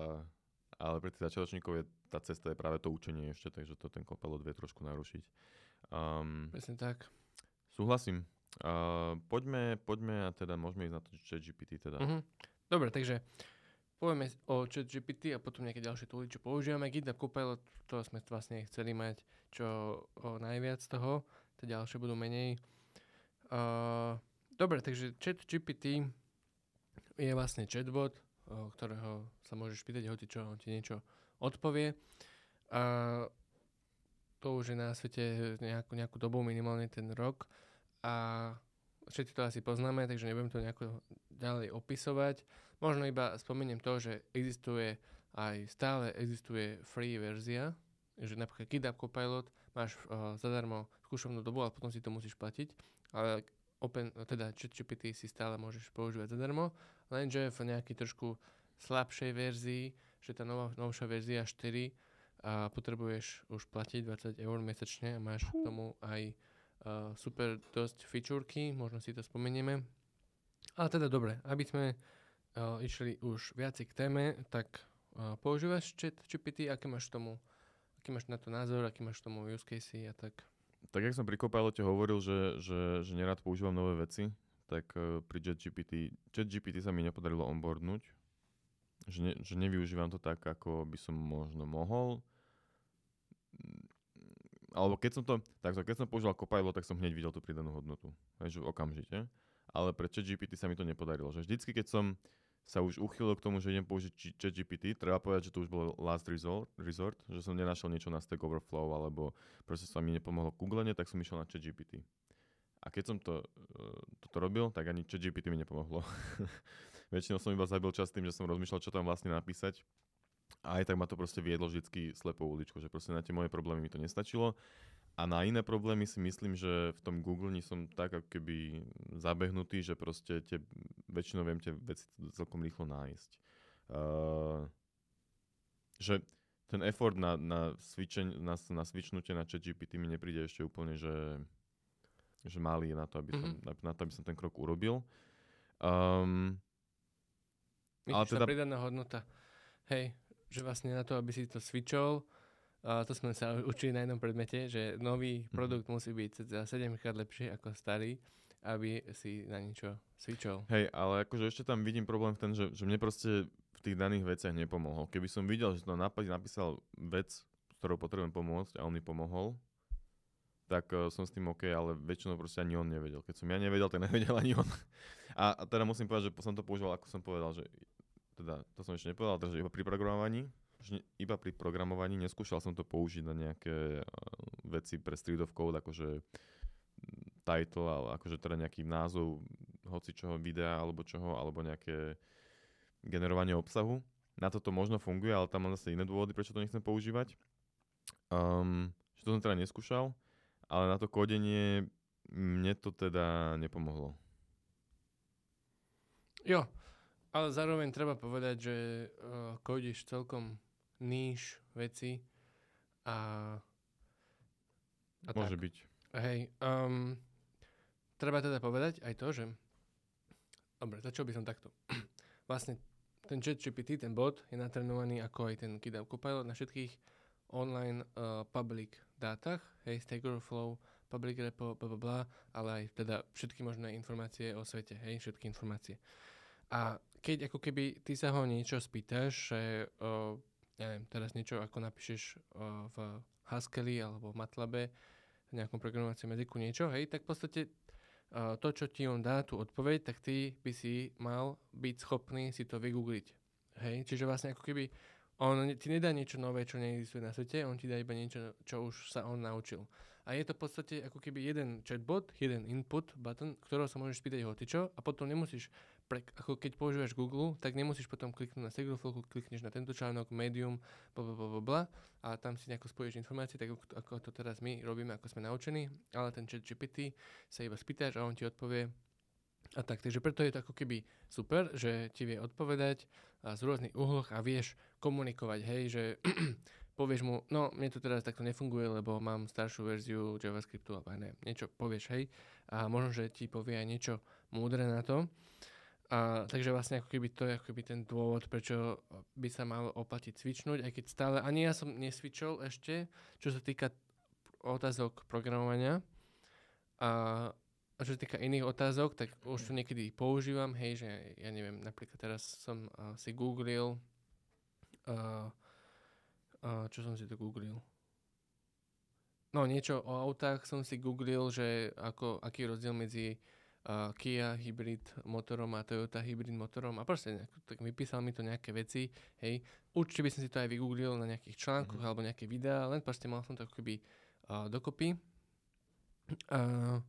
ale pre tých začiatočníkov je tá cesta je práve to učenie ešte, takže to ten Copilot vie trošku narušiť. Um,
Presne tak.
Súhlasím. Uh, poďme, poďme a teda môžeme ísť na to ChatGPT teda.
Uh-huh. Dobre, takže povieme o ChatGPT a potom nejaké ďalšie tooly, čo používame. GitHub Copilot, to sme vlastne chceli mať čo o najviac toho, tie ďalšie budú menej. Uh, dobre, takže ChatGPT je vlastne chatbot, o ktorého sa môžeš pýtať hoci čo, on ti niečo odpovie. Uh, to už je na svete nejakú, nejakú dobu, minimálne ten rok. A všetci to asi poznáme, takže nebudem to nejako ďalej opisovať. Možno iba spomeniem to, že existuje aj stále existuje free verzia, že napríklad GitHub Copilot máš uh, zadarmo skúšovnú dobu, ale potom si to musíš platiť. Ale open, teda ChatGPT si stále môžeš používať zadarmo, lenže v nejakej trošku slabšej verzii, že tá nová, novšia verzia štyri a potrebuješ už platiť dvadsať eur mesačne a máš k tomu aj uh, super dosť featureky, možno si to spomenieme. Ale teda dobre, aby sme uh, išli už viacej k téme, tak uh, používaš ChatGPT, aké máš tomu, aký máš na to názor, aký máš tomu use case a tak?
Tak jak som pri Copilote hovoril, že, že, že nerád používam nové veci, tak uh, pri ChatGPT, ChatGPT sa mi nepodarilo onboardnúť, že, ne, že nevyužívam to tak, ako by som možno mohol. Alebo keď som to, takto, keď som používal Copilot, tak som hneď videl tú pridanú hodnotu, že okamžite. Ale pre ChatGPT sa mi to nepodarilo. Že vždycky, keď som sa už uchýlil k tomu, že idem použiť ChatGPT, treba povedať, že to už bolo last resort, resort, že som nenašiel niečo na Stack Overflow, alebo proste sa mi nepomohlo googlenie, tak som išiel na ChatGPT. A keď som to, uh, toto robil, tak ani ChatGPT mi nepomohlo. Väčšinou som iba zabil čas tým, že som rozmýšľal, čo tam vlastne napísať. A aj tak ma to proste viedlo vždycky slepou uličkou, že proste na tie moje problémy mi to nestačilo. A na iné problémy si myslím, že v tom googlení som tak ako keby zabehnutý, že proste tie, väčšinou viem tie veci celkom rýchlo nájsť. Uh, že ten effort na, na, switchen, na, na switchnutie na ChatGPT mi nepríde ešte úplne, že, že malý na to, aby som, mm-hmm. na to, aby som ten krok urobil. Um,
Myslíš, teda... tá pridaná hodnota, hej, že vlastne na to, aby si to switchol, a to sme sa učili na jednom predmete, že nový produkt musí byť za sedemkrát lepší ako starý, aby si na niečo switchol.
Hej, ale akože ešte tam vidím problém v ten, že, že mne proste v tých daných veciach nepomohol. Keby som videl, že to napísal vec, s ktorou potrebujem pomôcť a on mi pomohol, tak uh, som s tým OK, ale väčšinou proste ani on nevedel. Keď som ja nevedel, tak nevedel ani on. A, a teda musím povedať, že som to používal, ako som povedal, že teda to som ešte nepovedal, takže iba pri programovaní, že iba pri programovaní, neskúšal som to použiť na nejaké uh, veci pre street of code, akože title, ale akože teda nejaký názov hoci čoho videa alebo čoho, alebo nejaké generovanie obsahu. Na toto možno funguje, ale tam mám zase iné dôvody, prečo to nechcem používať. Um, že to som teda neskúšal, ale na to kodenie mne to teda nepomohlo.
Jo, ale zároveň treba povedať, že uh, kodíš celkom níž veci a, a
Môže
tak.
byť.
Hej, um, treba teda povedať aj to, že dobre, začal by som takto. Vlastne ten ChatGPT, ten bot, je natrenovaný ako aj ten GitHub Copilot na všetkých online uh, public dátach, hej, Stack Overflow, public repo, bla, bla, bla, ale aj teda všetky možné informácie o svete, hej, všetky informácie. A keď ako keby ty sa ho niečo spýtaš, že uh, ja neviem, teraz niečo ako napíšeš uh, v Haskelli alebo v Matlabe, v nejakom programovacom jazyku niečo, hej, tak v podstate Uh, to, čo ti on dá, tú odpoveď, tak ty by si mal byť schopný si to vygoogliť. Hej? Čiže vlastne ako keby on ti nedá niečo nové, čo neexistuje na svete, on ti dá iba niečo, čo už sa on naučil. A je to v podstate ako keby jeden chatbot, jeden input button, ktorého sa môžeš spýtať hocičo a potom nemusíš, pre, ako keď používaš Google, tak nemusíš potom kliknúť na Stack Overflow, klikneš na tento článok, Medium, blablabla a tam si nejako spojíš informácie, tak ako, ako to teraz my robíme, ako sme naučení, ale ten ChatGPT sa iba spýtaš a on ti odpovie a tak. Takže preto je to ako keby super, že ti vie odpovedať a z rôznych uhloch a vieš komunikovať, hej, že povieš mu, no mne to teraz takto nefunguje, lebo mám staršiu verziu JavaScriptu alebo neviem, niečo povieš, hej, a možno, že ti povie aj niečo múdre na to. A, takže vlastne ako keby to je ako keby ten dôvod, prečo by sa malo oplatiť cvičnúť, aj keď stále, ani ja som nesvičol ešte, čo sa týka otázok programovania. A, a čo sa týka iných otázok, tak už to niekedy používam, hej, že ja neviem, napríklad teraz som uh, si googlil, uh, uh, čo som si to googlil? No niečo o autách som si googlil, že ako, aký je rozdiel medzi Uh, Kia hybrid motorom a Toyota hybrid motorom a proste nejak, tak vypísal mi to nejaké veci, hej. Určite by som si to aj vygooglil na nejakých článkoch mm-hmm. alebo nejaké videá, len proste mal som to ako keby uh, dokopy. Uh,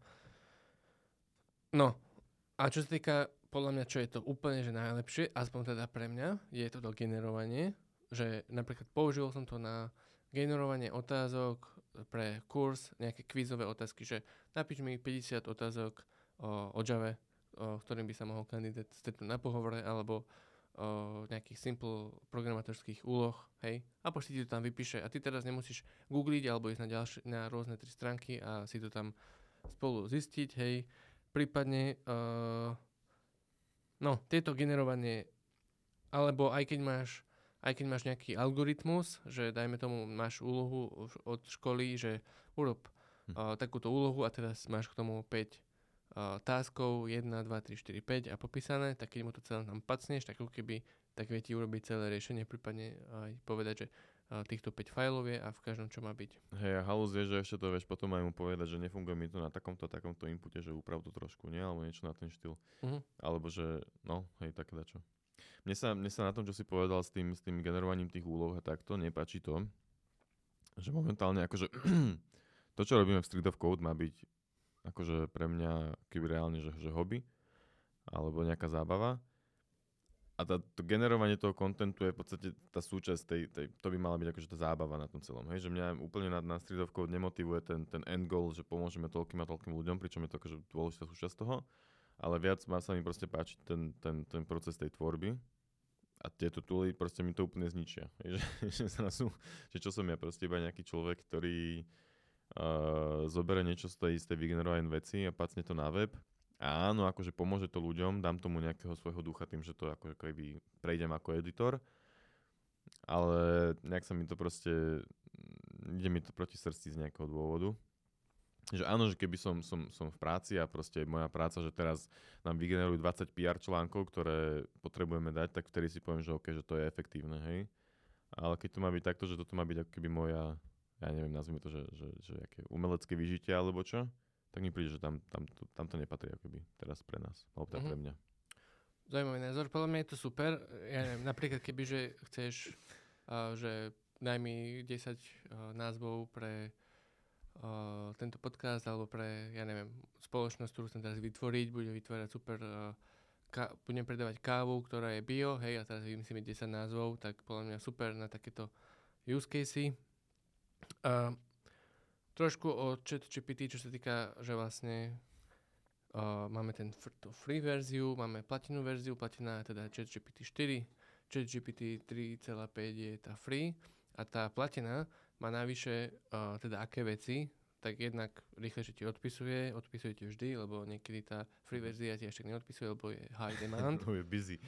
no, a čo sa týka, podľa mňa, čo je to úplne že najlepšie, aspoň teda pre mňa, je to to generovanie, že napríklad použil som to na generovanie otázok pre kurz, nejaké kvízové otázky, že napíš mi päťdesiat otázok o, o Java, o ktorým by sa mohol kandidát stretnúť na pohovore, alebo o nejakých simple programátorských úloh, hej, a pošli ti to tam vypíše a ty teraz nemusíš googliť alebo ísť na, ďalšie, na rôzne tri stránky a si to tam spolu zistiť, hej, prípadne uh, no, tieto generovanie, alebo aj keď máš aj keď máš nejaký algoritmus, že dajme tomu, máš úlohu od školy, že urob uh, takúto úlohu a teraz máš k tomu päť Uh, taskov, jeden, dva, tri, štyri, päť a popísané, tak keď mu to celé tam pacneš, tak ako keby, tak vie ti urobiť celé riešenie, prípadne aj povedať, že uh, týchto päť fajlov je a v každom čo má byť.
Hej, a halus je, že ešte to vieš potom aj mu povedať, že nefunguje mi to na takomto, takomto inpute, že uprav to trošku, nie? Alebo niečo na ten štýl. Uh-huh. Alebo že, no, hej, tak dačo. Mne sa, mne sa na tom, čo si povedal s tým, s tým generovaním tých úloh a takto, nepáči to, že momentálne akože to, čo robíme v Street of Code, má byť akože pre mňa keby reálne, že, že hobby alebo nejaká zábava. A tá, to generovanie toho kontentu je v podstate tá súčasť tej, tej, to by mala byť akože tá zábava na tom celom. Hej, že mňa úplne na, na Street of Code nemotivuje ten, ten end goal, že pomôžeme toľkým a toľkým ľuďom, pričom je to akože dôležitá súčasť toho. Ale viac má sa mi proste páčiť ten, ten, ten proces tej tvorby. A tieto tooly proste mi to úplne zničia. Hej, že, že, sú, že čo som ja proste iba nejaký človek, ktorý Uh, zobere niečo z tej, z tej vygenerovanej veci a pacne to na web. A áno, akože pomôže to ľuďom, dám tomu nejakého svojho ducha tým, že to ako keby prejdem ako editor. Ale nejak sa mi to proste, ide mi to proti srdci z nejakého dôvodu. Že áno, že keby som, som, som v práci a proste moja práca, že teraz nám vygenerujú dvadsať pé er článkov, ktoré potrebujeme dať, tak vtedy si poviem, že OK, že to je efektívne, hej. Ale keď to má byť takto, že toto má byť ako keby moja, ja neviem, nazvime to, že, že, že aké umelecké vyžitie alebo čo, tak mi príde, že tam, tam, to, tam to nepatrí akoby teraz pre nás, alebo teda mm-hmm. pre mňa.
Zaujímavý názor, podľa mňa je to super. Ja neviem, napríklad keby, že chceš, uh, že daj mi desať uh, názvov pre uh, tento podcast, alebo pre, ja neviem, spoločnosť, ktorú chcem teraz vytvoriť, bude vytvárať super, uh, ka- budem predávať kávu, ktorá je bio, hej, a teraz vymyslíme desať názvov, tak podľa mňa super na takéto use casey. Uh, trošku o ChatGPT, čo sa týka, že vlastne uh, máme ten fr- free verziu, máme platinum verziu, platina je teda ChatGPT štyri, ChatGPT tri celá päť je tá free a tá platina má navyše uh, teda aké veci, tak jednak rýchlejšie ti odpisuje, odpisuje ti vždy, lebo niekedy tá free verzia ti ešte neodpisuje, lebo je high demand.
To je busy.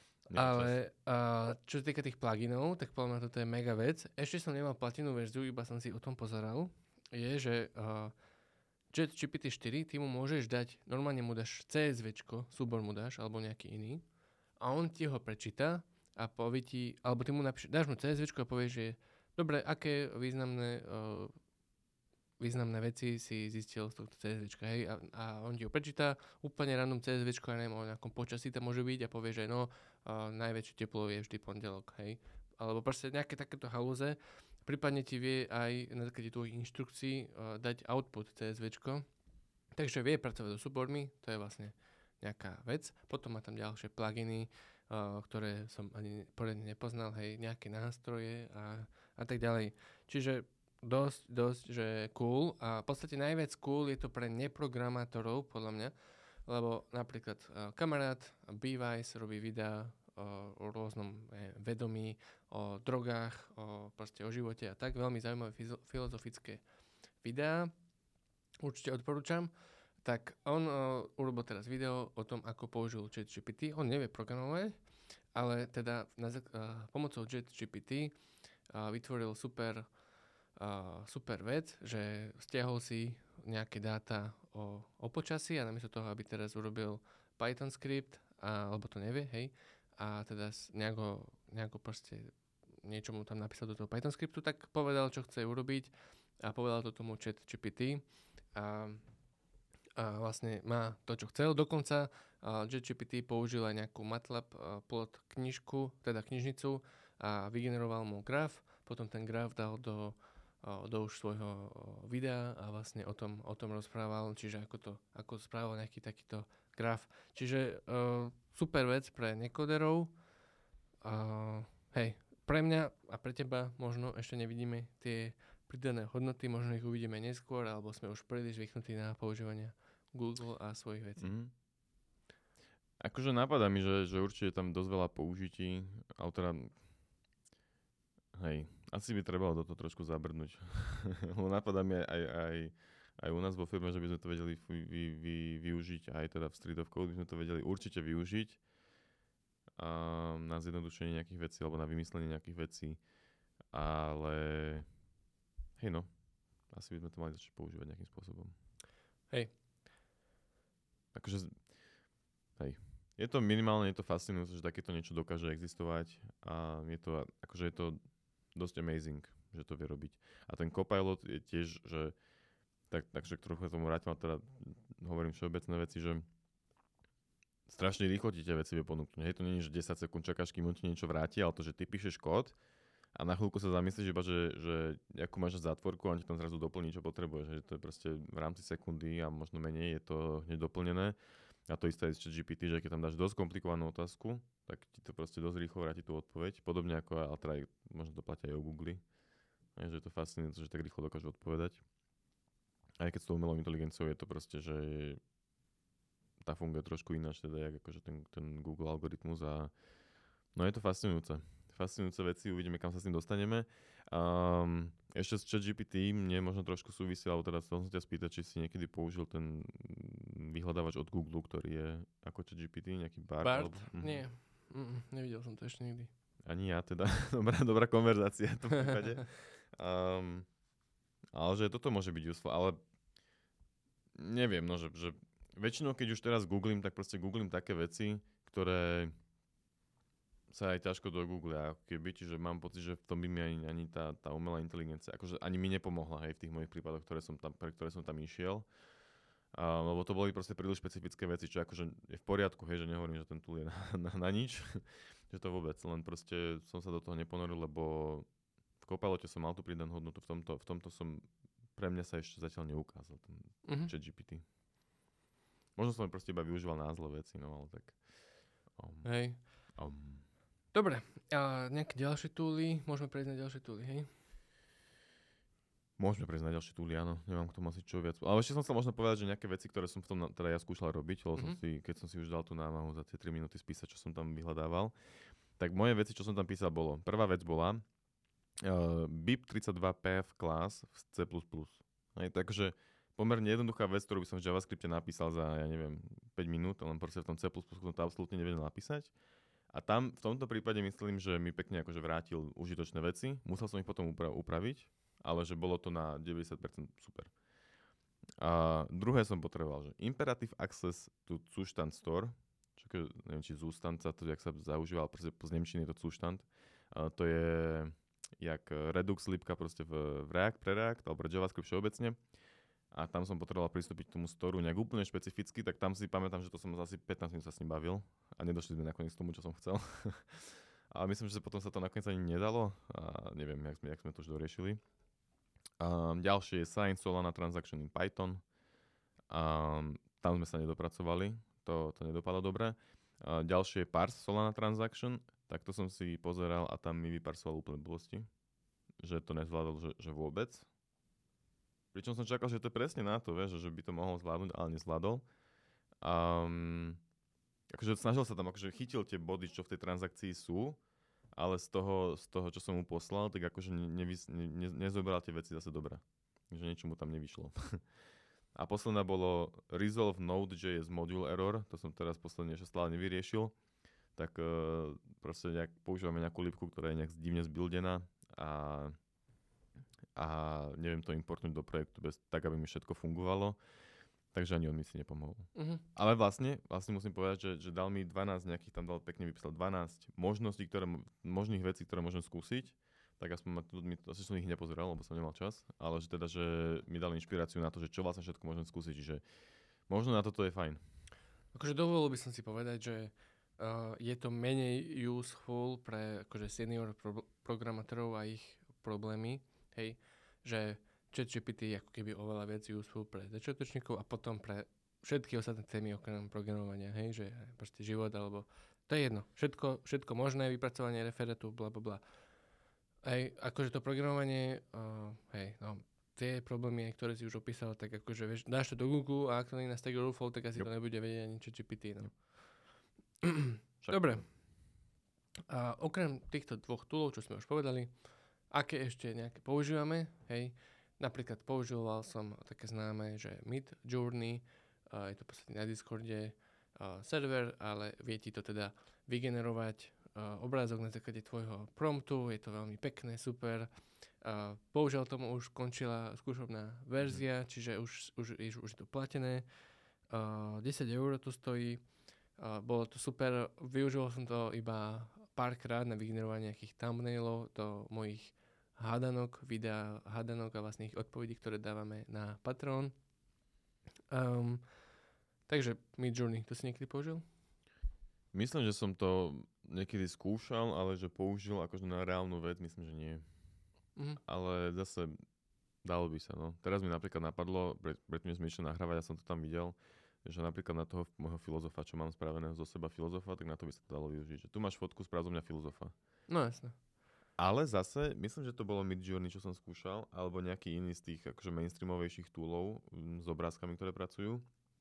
Ale uh, čo sa týka tých pluginov, tak podľa mňa toto je mega vec. Ešte som nemal platinú verziu, iba som si o tom pozeral. Je, že uh, ChatGPT štyri, ty mu môžeš dať, normálne mu dáš CSVčko, súbor mu dáš, alebo nejaký iný, a on ti ho prečíta a povie ti, alebo ty mu napíš, dáš mu CSVčko a povieš, že dobre, aké významné, uh, významné veci si zistil z tohto CSVčka, hej, a, a on ti ho prečíta, úplne random CSVčko, ja neviem, o nejakom počasí tam môže byť a povie, že no, uh, najväčšie teplo je vždy pondelok, hej, alebo proste nejaké takéto halúze, prípadne ti vie aj na základe tvojich inštrukcií uh, dať output CSVčko, takže vie pracovať so súbormi, to je vlastne nejaká vec, potom má tam ďalšie pluginy, uh, ktoré som ani poriadne nepoznal, hej, nejaké nástroje a, a tak ďalej, čiže dosť, dosť, že cool a v podstate najviac cool je to pre neprogramátorov, podľa mňa, lebo napríklad uh, kamarát B-Vice robí videa uh, o rôznom eh, vedomí, o drogách, o, proste o živote a tak, veľmi zaujímavé fizo- filozofické videá, určite odporúčam. Tak on uh, urobil teraz video o tom, ako použil ChatGPT, on nevie programovať, ale teda na, uh, pomocou ChatGPT uh, vytvoril super Uh, super vec, že stiahol si nejaké dáta o, o počasí a namiesto toho, aby teraz urobil Python script, a, alebo to nevie, hej, a teda nejako, nejako proste niečo mu tam napísal do toho Python scriptu, tak povedal, čo chce urobiť a povedal to tomu ChatGPT a, a vlastne má to, čo chcel. Dokonca uh, ChatGPT použil aj nejakú MATLAB uh, plot knižku, teda knižnicu a vygeneroval mu graf, potom ten graf dal do do už svojho videa a vlastne o tom, o tom rozprával, čiže ako to, ako správal nejaký takýto graf. Čiže uh, super vec pre nekoderov. Uh, hej, pre mňa a pre teba možno ešte nevidíme tie pridané hodnoty, možno ich uvidíme neskôr, alebo sme už príliš zvyknutí na používanie Google a svojich vecí. Mm-hmm.
Akože napadá mi, že, že určite tam dosť veľa použití, ale teda hej, asi by trebalo do toho trošku zabrnúť. Napadá mi aj, aj, aj, aj u nás vo firme, že by sme to vedeli vy, vy, vy, využiť, aj teda v Street of Code by sme to vedeli určite využiť a na zjednodušenie nejakých vecí alebo na vymyslenie nejakých vecí. Ale hej no, asi by sme to mali začať používať nejakým spôsobom.
Hej.
Akože, hej. Je to minimálne, je to fascinujúce, že takéto niečo dokáže existovať a je to, akože je to dosť amazing, že to vie robiť. A ten Copilot je tiež, že tak, takže trochu tomu vrátim, ale teda hovorím všeobecné veci, že strašne rýchlo ti tie veci vie ponúknuť. Hej, to nie je, že desať sekúnd čakáš, kým on ti niečo vráti, ale to, že ty píšeš kód a na chvíľku sa zamyslíš iba, že, že akú máš zátvorku a on ti tam zrazu doplní, čo potrebuješ. Že to je proste v rámci sekundy a možno menej je to hneď doplnené. A to isté je s ChatGPT, že keď tam dáš dosť komplikovanú otázku, tak ti to proste dosť rýchlo vráti tú odpoveď. Podobne ako, ale teda možno to platia aj o Google. Je, že je to fascinujúce, že tak rýchlo dokážu odpovedať. Aj keď s tou umelou inteligenciou je to proste, že tá funguje trošku ináč, teda jak akože ten, ten Google algoritmus a no je to fascinujúce. Fascinujúce veci, uvidíme, kam sa s tým dostaneme. Um, ešte s ChatGPT mne možno trošku súvisí, alebo teda chcel som ťa spýtať, či si niekedy použil ten vyhľadávač od Google, ktorý je ako ChatGPT, nejaký Bard?
Bard?
Alebo,
Nie, mm, nevidel som to ešte nikdy.
Ani ja teda, dobrá, dobrá konverzácia v tom prípade. Um, ale že toto môže byť useful, ale neviem, no, že, že väčšinou, keď už teraz googlím, tak proste googlím také veci, ktoré sa aj ťažko do Google, ako keby, čiže mám pocit, že v tom by mi ani, ani tá, tá umelá inteligencia, akože ani mi nepomohla, hej, v tých mojich prípadoch, ktoré som tam, pre ktoré som tam išiel. Uh, lebo to boli proste príliš špecifické veci, čo akože je v poriadku, hej, že nehovorím, že ten tool je na, na, na nič, že to vôbec, len proste som sa do toho neponoril, lebo v Copilote som mal tú pridanú hodnotu, v tomto, v tomto som pre mňa sa ešte zatiaľ neukázal ten
Uh-huh.
ChatGPT. Možno som proste iba využíval na zlé veci, no ale tak... Um,
Hej.
Um,
Dobre, a nejaké ďalšie tooly? Môžeme prejsť na ďalšie tooly, hej?
Môžeme prejsť na ďalšie tooly, áno. Nemám k tomu asi čo viac. Ale ešte som chcel možno povedať, že nejaké veci, ktoré som v tom teda ja skúšal robiť, lebo
Mm-hmm.
som si, keď som si už dal tú námahu za tie tri minúty spísať, čo som tam vyhľadával, tak moje veci, čo som tam písal, bolo. Prvá vec bola uh, bé í pé tridsaťdva pé ef class v C plus plus. Hej, takže pomerne jednoduchá vec, ktorú by som v JavaScripte napísal za, ja neviem, päť minút, len proste v tom C plus plus som to absolútne nevedel napísať. A tam v tomto prípade myslím, že mi pekne akože vrátil užitočné veci. Musel som ich potom upra- upraviť, ale že bolo to na deväťdesiat percent super. A druhé som potreboval, že Imperative Access to Zustand Store, čo ke, neviem, či Zustand sa to, jak sa zaužíval, proste z nemčiny je to Zustand. A to je jak Redux lípka proste v, v React, pre React, alebo pre JavaScript všeobecne. A tam som potreboval pristúpiť k tomu storu nejak úplne špecificky, tak tam si pamätám, že to som asi pätnásť minút sa s ním bavil a nedošli sme nakoniec k tomu, čo som chcel. A myslím, že potom sa to nakoniec ani nedalo a neviem, jak sme, jak sme to už doriešili. Um, ďalšie je Sign Solana Transaction in Python. Um, tam sme sa nedopracovali, to, to nedopadlo dobre. Uh, ďalšie je Parse Solana Transaction, tak to som si pozeral a tam mi vyparsoval úplne blbosti. Že to nezvládol, že, že vôbec. Pričom som čakal, že to je presne na to, vieš, že by to mohol zvládnuť, ale nezvládol. Um, akože snažil sa tam, akože chytil tie body, čo v tej transakcii sú, ale z toho, z toho, čo som mu poslal, tak akože nevys, ne, ne, nezobral tie veci zase dobre. Takže niečo mu tam nevyšlo. A posledná bolo Resolve Node.js Module Error, to som teraz posledne ešte stále nevyriešil. Tak uh, proste nejak, používame nejakú lípku, ktorá je nejak divne zbuildená a, a neviem to importnúť do projektu bez, tak, aby mi všetko fungovalo. Takže ani on mi si nepomohol. Uh-huh. Ale vlastne, vlastne musím povedať, že, že dal mi dvanásť nejakých, tam dal pekne vypísal dvanásť možností, ktoré, možných vecí, ktoré môžem skúsiť. Tak aspoň ma, mi, asi som ich nepozeral, lebo som nemal čas. Ale že teda, že mi dal inšpiráciu na to, že čo vlastne všetko môžem skúsiť. Čiže možno na toto je fajn.
Akože dovolil by som si povedať, že uh, je to menej useful pre akože senior pro- programátorov a ich problémy. Hej, že ChatGPT je ako keby oveľa viac useful pre začiatočníkov a potom pre všetky ostatné témy okrem programovania, hej, že proste život alebo to je jedno. Všetko, všetko možné, vypracovanie referátu, bla bla bla. Hej, akože to programovanie, uh, hej, no, tie problémy, ktoré si už opísal, tak akože vieš, dáš to do Google a ak to nie je na Stack Overflow, tak asi yep. to nebude vedieť ani ChatGPT, no. Dobre. A okrem týchto dvoch toolov, čo sme už povedali, aké ešte nejaké používame, hej, napríklad používal som také známe, že Midjourney, uh, je to posledný na Discorde uh, server, ale vie ti to teda vygenerovať uh, obrázok na základe tvojho promptu, je to veľmi pekné, super. Uh, bohužiaľ tomu už končila skúšobná verzia, čiže už, už, už, už je to platené. Uh, desať eur to stojí, uh, bolo to super, využil som to iba párkrát na vygenerovanie nejakých thumbnailov do mojich hádanok, videa hádanok a vlastne ich odpovedí, ktoré dávame na Patreon. Um, takže Midjourney, to si niekedy použil?
Myslím, že som to niekedy skúšal, ale že použil akože na reálnu vec, myslím, že nie. Mm-hmm. Ale zase dalo by sa, no. Teraz mi napríklad napadlo, predtým sme išli nahrávať, ja som to tam videl, že napríklad na toho môjho filozofa, čo mám spraveného zo seba filozofa, tak na to by sa to dalo využiť. Že tu máš fotku, správ zo mňa filozofa.
No jasne.
Ale zase, myslím, že to bolo Midjourney, čo som skúšal, alebo nejaký iný z tých akože mainstreamovejších toolov m, s obrázkami, ktoré pracujú.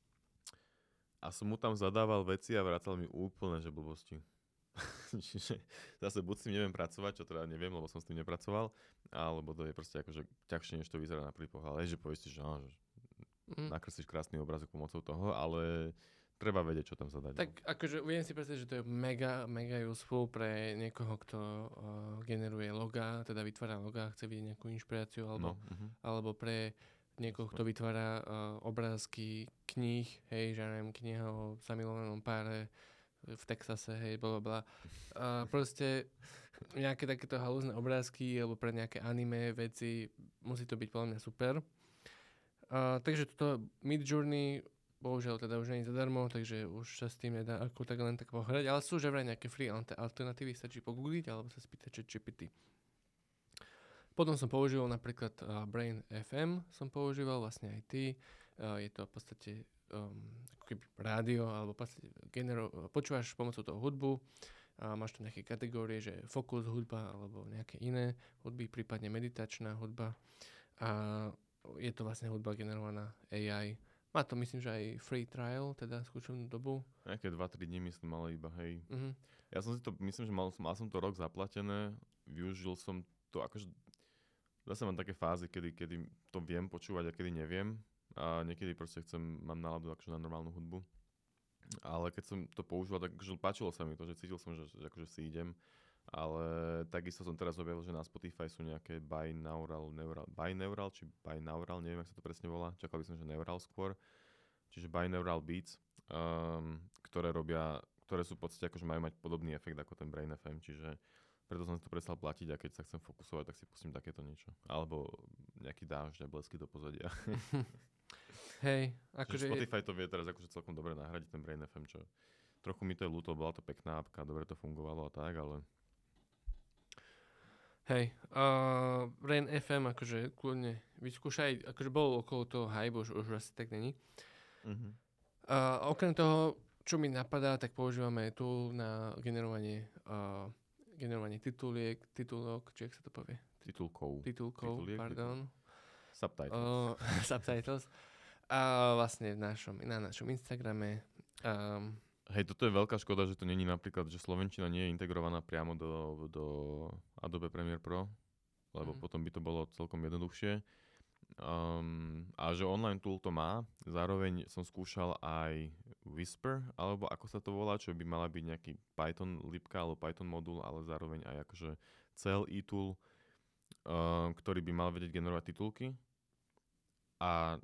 A som mu tam zadával veci a vracal mi úplne, že blbosti. Čiže zase buď s tým neviem pracovať, čo teda neviem, lebo som s tým nepracoval, alebo to je proste akože ťažšie, než to vyzerá na prvý pohľad. Ale že povieš si, že, že mm. nakreslíš krásny obrázok pomocou toho, ale treba vedieť, čo tam zadať.
Tak akože viem si predstaviť, že to je mega, mega useful pre niekoho, kto uh, generuje logá, teda vytvára logá, chce vidieť nejakú inšpiráciu, alebo, no, uh-huh. alebo pre niekoho, kto vytvára uh, obrázky kníh, hej, že neviem, kniha o zamilovanom páre v Texase, hej, blablabla. Uh, proste nejaké takéto halúzne obrázky, alebo pre nejaké anime veci, musí to byť podľa mňa super. Uh, takže toto Midjourney bohužiaľ teda už nie je zadarmo, takže už sa s tým nedá ako tak len tak pohrať, ale sú že vraj nejaké free alternatívy, stačí pogoogliť alebo sa spýtať ChatGPT. Potom som používal napríklad uh, Brain ef em, som používal, vlastne aj ty. Uh, je to v podstate um, ako keby rádio, alebo v podstate genero- počúvaš pomocou toho hudbu, a máš tu nejaké kategórie, že fokus hudba, alebo nejaké iné hudby, prípadne meditačná hudba. A je to vlastne hudba generovaná á í. Má to, myslím, že aj free trial, teda skúšenú dobu.
Nejaké dva tri dní myslím, ale iba, hej.
Uh-huh.
Ja som si to, myslím, že mal, mal som to rok zaplatené, využil som to akože, zase mám také fázy, kedy, kedy to viem počúvať a kedy neviem. A niekedy proste chcem, mám náladu akože na normálnu hudbu. Ale keď som to používal, tak akože páčilo sa mi to, že cítil som, že, že akože si idem. Ale takisto som teraz objavil, že na Spotify sú nejaké binaural, neural, binaural, či binaural, neviem, jak sa to presne volá. Čakal by som, že neural skôr. Čiže binaural beats, um, ktoré robia, ktoré sú v podstate akože majú mať podobný efekt ako ten Brain ef em, čiže preto som si to prestal platiť a keď sa chcem fokusovať, tak si pustím takéto niečo. Alebo nejaký dážď a blesky do pozadia.
Hej, akože...
Spotify to vie teraz akože celkom dobre nahradiť ten Brain ef em, čo trochu mi to je ľúto, bola to pekná apka, dobre to fungovalo a tak, ale...
Hej, uh, Brain ef em akože kľudne vyskúšaj, akože bol okolo toho hype, už, už asi tak není.
Uh-huh.
Uh, okrem toho, čo mi napadá, tak používame tool na generovanie, uh, generovanie tituliek, titulok, či jak sa to povie?
Titulkov.
Titulkov,
Tituliek,
pardon.
Titul. Subtitles.
Uh, subtitles. A vlastne v našom, na našom Instagrame. Um,
Hej, toto je veľká škoda, že to není napríklad, že slovenčina nie je integrovaná priamo do, do Adobe Premiere Pro, lebo mm. potom by to bolo celkom jednoduchšie. Um, a že online tool to má, zároveň som skúšal aj Whisper, alebo ako sa to volá, čo by mala byť nejaký Python libka alebo Python modul, ale zároveň aj akože cel e-tool, um, ktorý by mal vedieť generovať titulky. A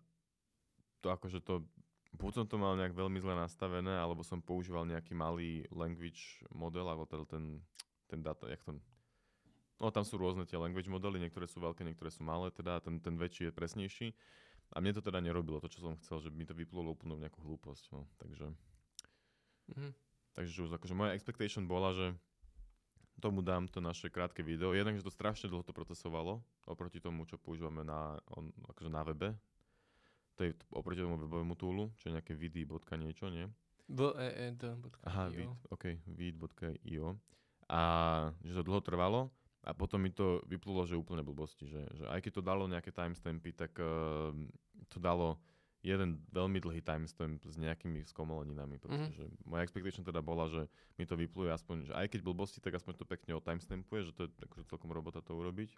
to akože to buď som to mal nejak veľmi zle nastavené, alebo som používal nejaký malý language model, alebo teda ten, ten data, jak to... No tam sú rôzne tie language modely, niektoré sú veľké, niektoré sú malé, teda ten, ten väčší je presnejší. A mne to teda nerobilo to, čo som chcel, že mi to vyplulo úplne v nejakú hlúposť. No. Takže... Mm-hmm. Takže už akože moja expectation bola, že tomu dám to naše krátke video. Jednak, že to strašne dlho to procesovalo, oproti tomu, čo používame na, on, akože na webe. To je oproti tomu webovému toolu, čo je nejaké vid bodka niečo, nie?
vid bodka io.
Aha, vid, ok, vid bodka io. A že to dlho trvalo a potom mi to vyplulo, že úplne blbosti, že, že aj keď to dalo nejaké timestampy, tak uh, to dalo jeden veľmi dlhý timestamp s nejakými skomoleninami. Proste, mm-hmm. že moja expectation teda bola, že mi to vypluje aspoň, že aj keď blbosti, tak aspoň to pekne otimestampuje, že to je akože celkom robota to urobiť.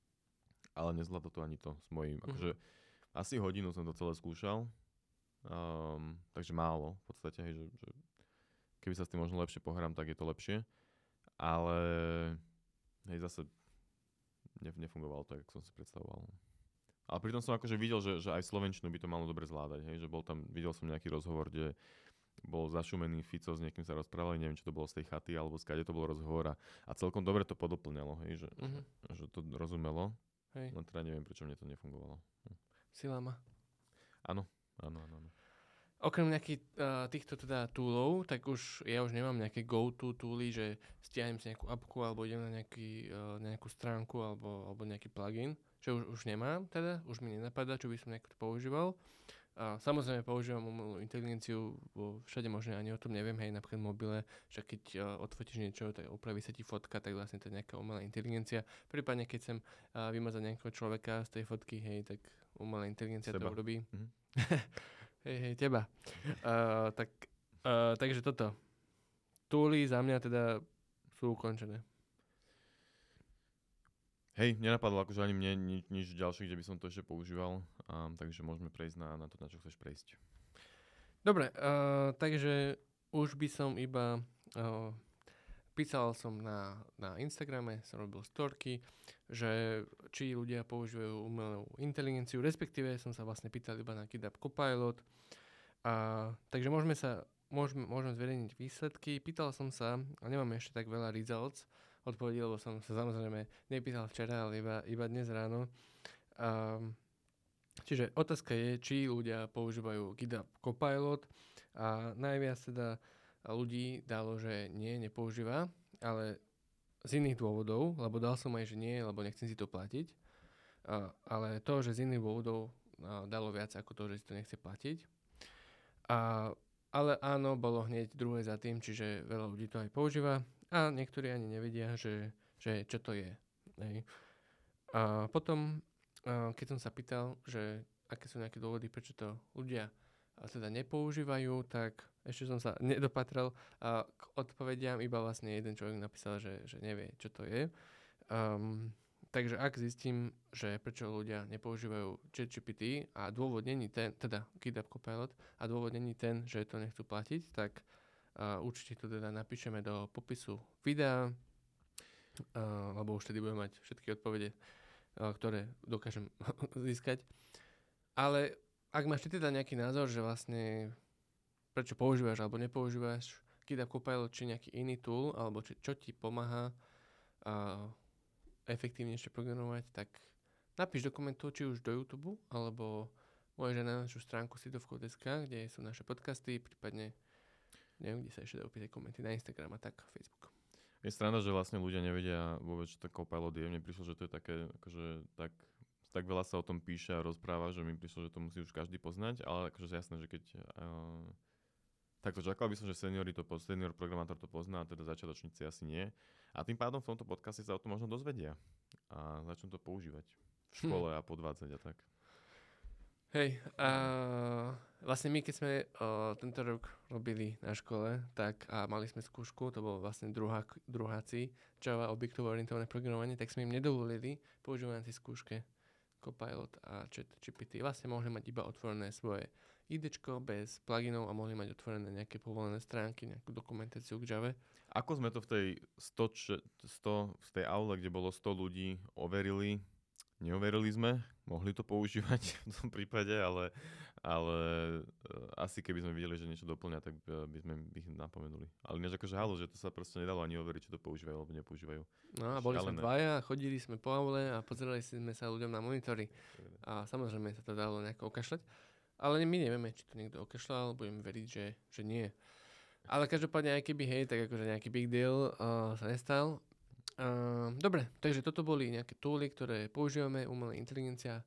Ale nezvládlo to ani to s mojím, mm-hmm. akože asi hodinu som to celé skúšal, um, takže málo v podstate, hej, že, že keby sa s tým možno lepšie pohrám, tak je to lepšie, ale hej, zase nef- nefungovalo to, ako som si predstavoval. Ale pritom som akože videl, že, že aj slovenčinu by to malo dobre zvládať, hej, že bol tam, videl som nejaký rozhovor, kde bol zašumený Fico, s niekým sa rozprávali, neviem, či to bolo z tej chaty, alebo skade to bol rozhovor a, a celkom dobre to podoplňalo, hej, že, mm-hmm. že to rozumelo, hej. Len teda neviem, prečo mne to nefungovalo. Hm.
Silama.
Áno, áno, áno. áno.
Okrem nejakých uh, týchto teda toolov, tak už ja už nemám nejaké go-to tooly, že stiahnem si nejakú apku alebo idem na nejaký, uh, nejakú stránku alebo, alebo nejaký plugin, čo už, už nemám teda, už mi nenapadá, čo by som nejako používal. Uh, samozrejme používam umelú inteligenciu, bo všade možné ani o tom neviem, hej, napríklad v mobile, že keď uh, odfotíš niečo, tak upraví sa ti fotka, tak vlastne to je nejaká umelá inteligencia. Prípadne keď chcem uh, vymazať nejakého človeka z tej fotky, hej, tak umelá inteligencia Seba. To urobí. Mm-hmm. hej, hej, teba. Uh, tak, uh, takže toto. Tooly za mňa teda sú ukončené.
Hej, nenapadlo akože ani mne ni- nič ďalšie, kde by som to ešte používal, um, takže môžeme prejsť na, na to, na čo chceš prejsť.
Dobre, uh, takže už by som iba... Uh, písal som na, na Instagrame, som robil storky, že či ľudia používajú umelú inteligenciu, respektíve som sa vlastne pýtal iba na GitHub Copilot. A, takže môžeme sa, môžeme, môžeme zverejniť výsledky. Pýtal som sa, a nemám ešte tak veľa results, odpovedí, lebo som sa samozrejme nepýtal včera, ale iba, iba dnes ráno. A, čiže otázka je, či ľudia používajú GitHub Copilot a najviac teda ľudí dalo, že nie, nepoužíva, ale z iných dôvodov, lebo dal som aj, že nie, lebo nechcem si to platiť. Uh, ale to, že z iných dôvodov uh, dalo viac ako to, že si to nechce platiť. Uh, ale áno, bolo hneď druhé za tým, čiže veľa ľudí to aj používa a niektorí ani nevedia, že, že čo to je. Hej. A potom, uh, keď som sa pýtal, že aké sú nejaké dôvody, prečo to ľudia uh, teda nepoužívajú, tak ešte som sa nedopatral a k odpovediam iba vlastne jeden človek napísal, že, že nevie, čo to je. Um, takže ak zistím, že prečo ľudia nepoužívajú ChatGPT a dôvod není ten, teda GitHub Copilot a dôvod není ten, že to nechcú platiť, tak uh, určite to teda napíšeme do popisu videa, uh, lebo už tedy budeme mať všetky odpovede, uh, ktoré dokážem získať. Ale ak máš teda nejaký názor, že vlastne prečo používaš alebo nepoužívaš GitHub Copilot či nejaký iný tool, alebo či, čo ti pomáha uh, efektívnejšie programovať, tak napíš do komentu, či už do YouTube, alebo môžeš na našu stránku sitovkov bodka es ká, kde sú naše podcasty, prípadne neviem, kde sa ešte dajú písať komenty, na Instagram a tak, Facebook.
Je sranda, že vlastne ľudia nevedia vôbec, čo to Copilot je. Mne prišlo, že to je také, akože tak, tak veľa sa o tom píše a rozpráva, že mi prišlo, že to musí už každý poznať, ale akože jasné, že keď... Uh, takto čakal by som, že seniori to, senior programátor to pozná, a teda začiatočníci asi nie. A tým pádom v tomto podcaste sa o tom možno dozvedia a začnú to používať v škole hm. a podvádzať a tak.
Hej, a vlastne my keď sme uh, tento rok robili na škole, tak a mali sme skúšku, to bolo vlastne druhá, druháci Java objektovo orientované programovanie, tak sme im nedovolili používať na tej skúške Copilot a ChatGPT. Vlastne mohli mať iba otvorené svoje IDčko bez pluginov a mohli mať otvorené nejaké povolené stránky, nejakú dokumentáciu k Java.
Ako sme to v tej sto, sto, v tej aule, kde bolo sto ľudí, overili? Neoverili sme, mohli to používať v tom prípade, ale, ale asi keby sme videli, že niečo doplňa, tak by sme ich napomenuli. Ale než akože halo, že to sa proste nedalo ani overiť, či to používajú alebo nepoužívajú.
No a boli sme dvaja, chodili sme po aule a pozerali sme sa ľuďom na monitory. A samozrejme sa to dalo nejako okašľať. Ale my nevieme, či to niekto okašľal, budeme veriť, že, že nie. Ale každopádne, aj keby hej, tak akože nejaký big deal uh, sa nestal. Uh, dobre, takže toto boli nejaké tooly, ktoré používame, umelá inteligencia.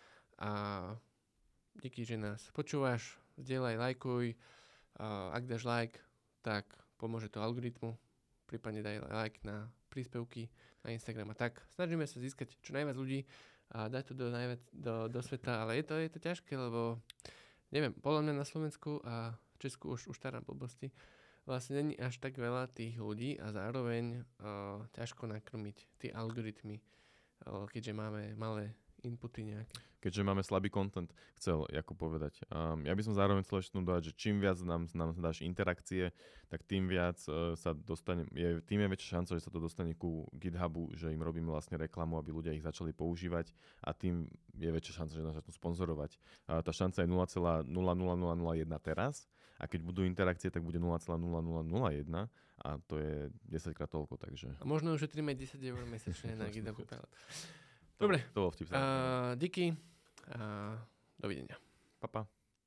A díky, že nás počúvaš, zdieľaj, lajkuj. Uh, ak dáš like, tak pomôže to algoritmu. Prípadne daj like na príspevky na Instagram a tak. Snažíme sa získať čo najviac ľudí a dať to do, najviac, do, do sveta, ale je to, je to ťažké, lebo neviem, podľa mňa na Slovensku a v Česku už, už stará blbosti, vlastne není až tak veľa tých ľudí a zároveň uh, ťažko nakrmiť tie algoritmy, uh, keďže máme malé inputy nejaké.
Keďže máme slabý content, chcel Jakub povedať. Um, ja by som zároveň chcel ešte dodať, že čím viac nám, nám dáš interakcie, tak tým viac uh, sa dostane, je, tým je väčšia šanca, že sa to dostane ku GitHubu, že im robíme vlastne reklamu, aby ľudia ich začali používať a tým je väčšia šanca, že nás začnú sponzorovať. Uh, tá šanca je nula celá nula nula nula nula jeden teraz a keď budú interakcie, tak bude nula celá nula nula nula jeden a to je desaťkrát toľko, takže...
A možno ušetríme desať eur mesačne na GitHub. Dobre,
to bol vtip.
Uh, díky a dovidenia.
Pa, pa.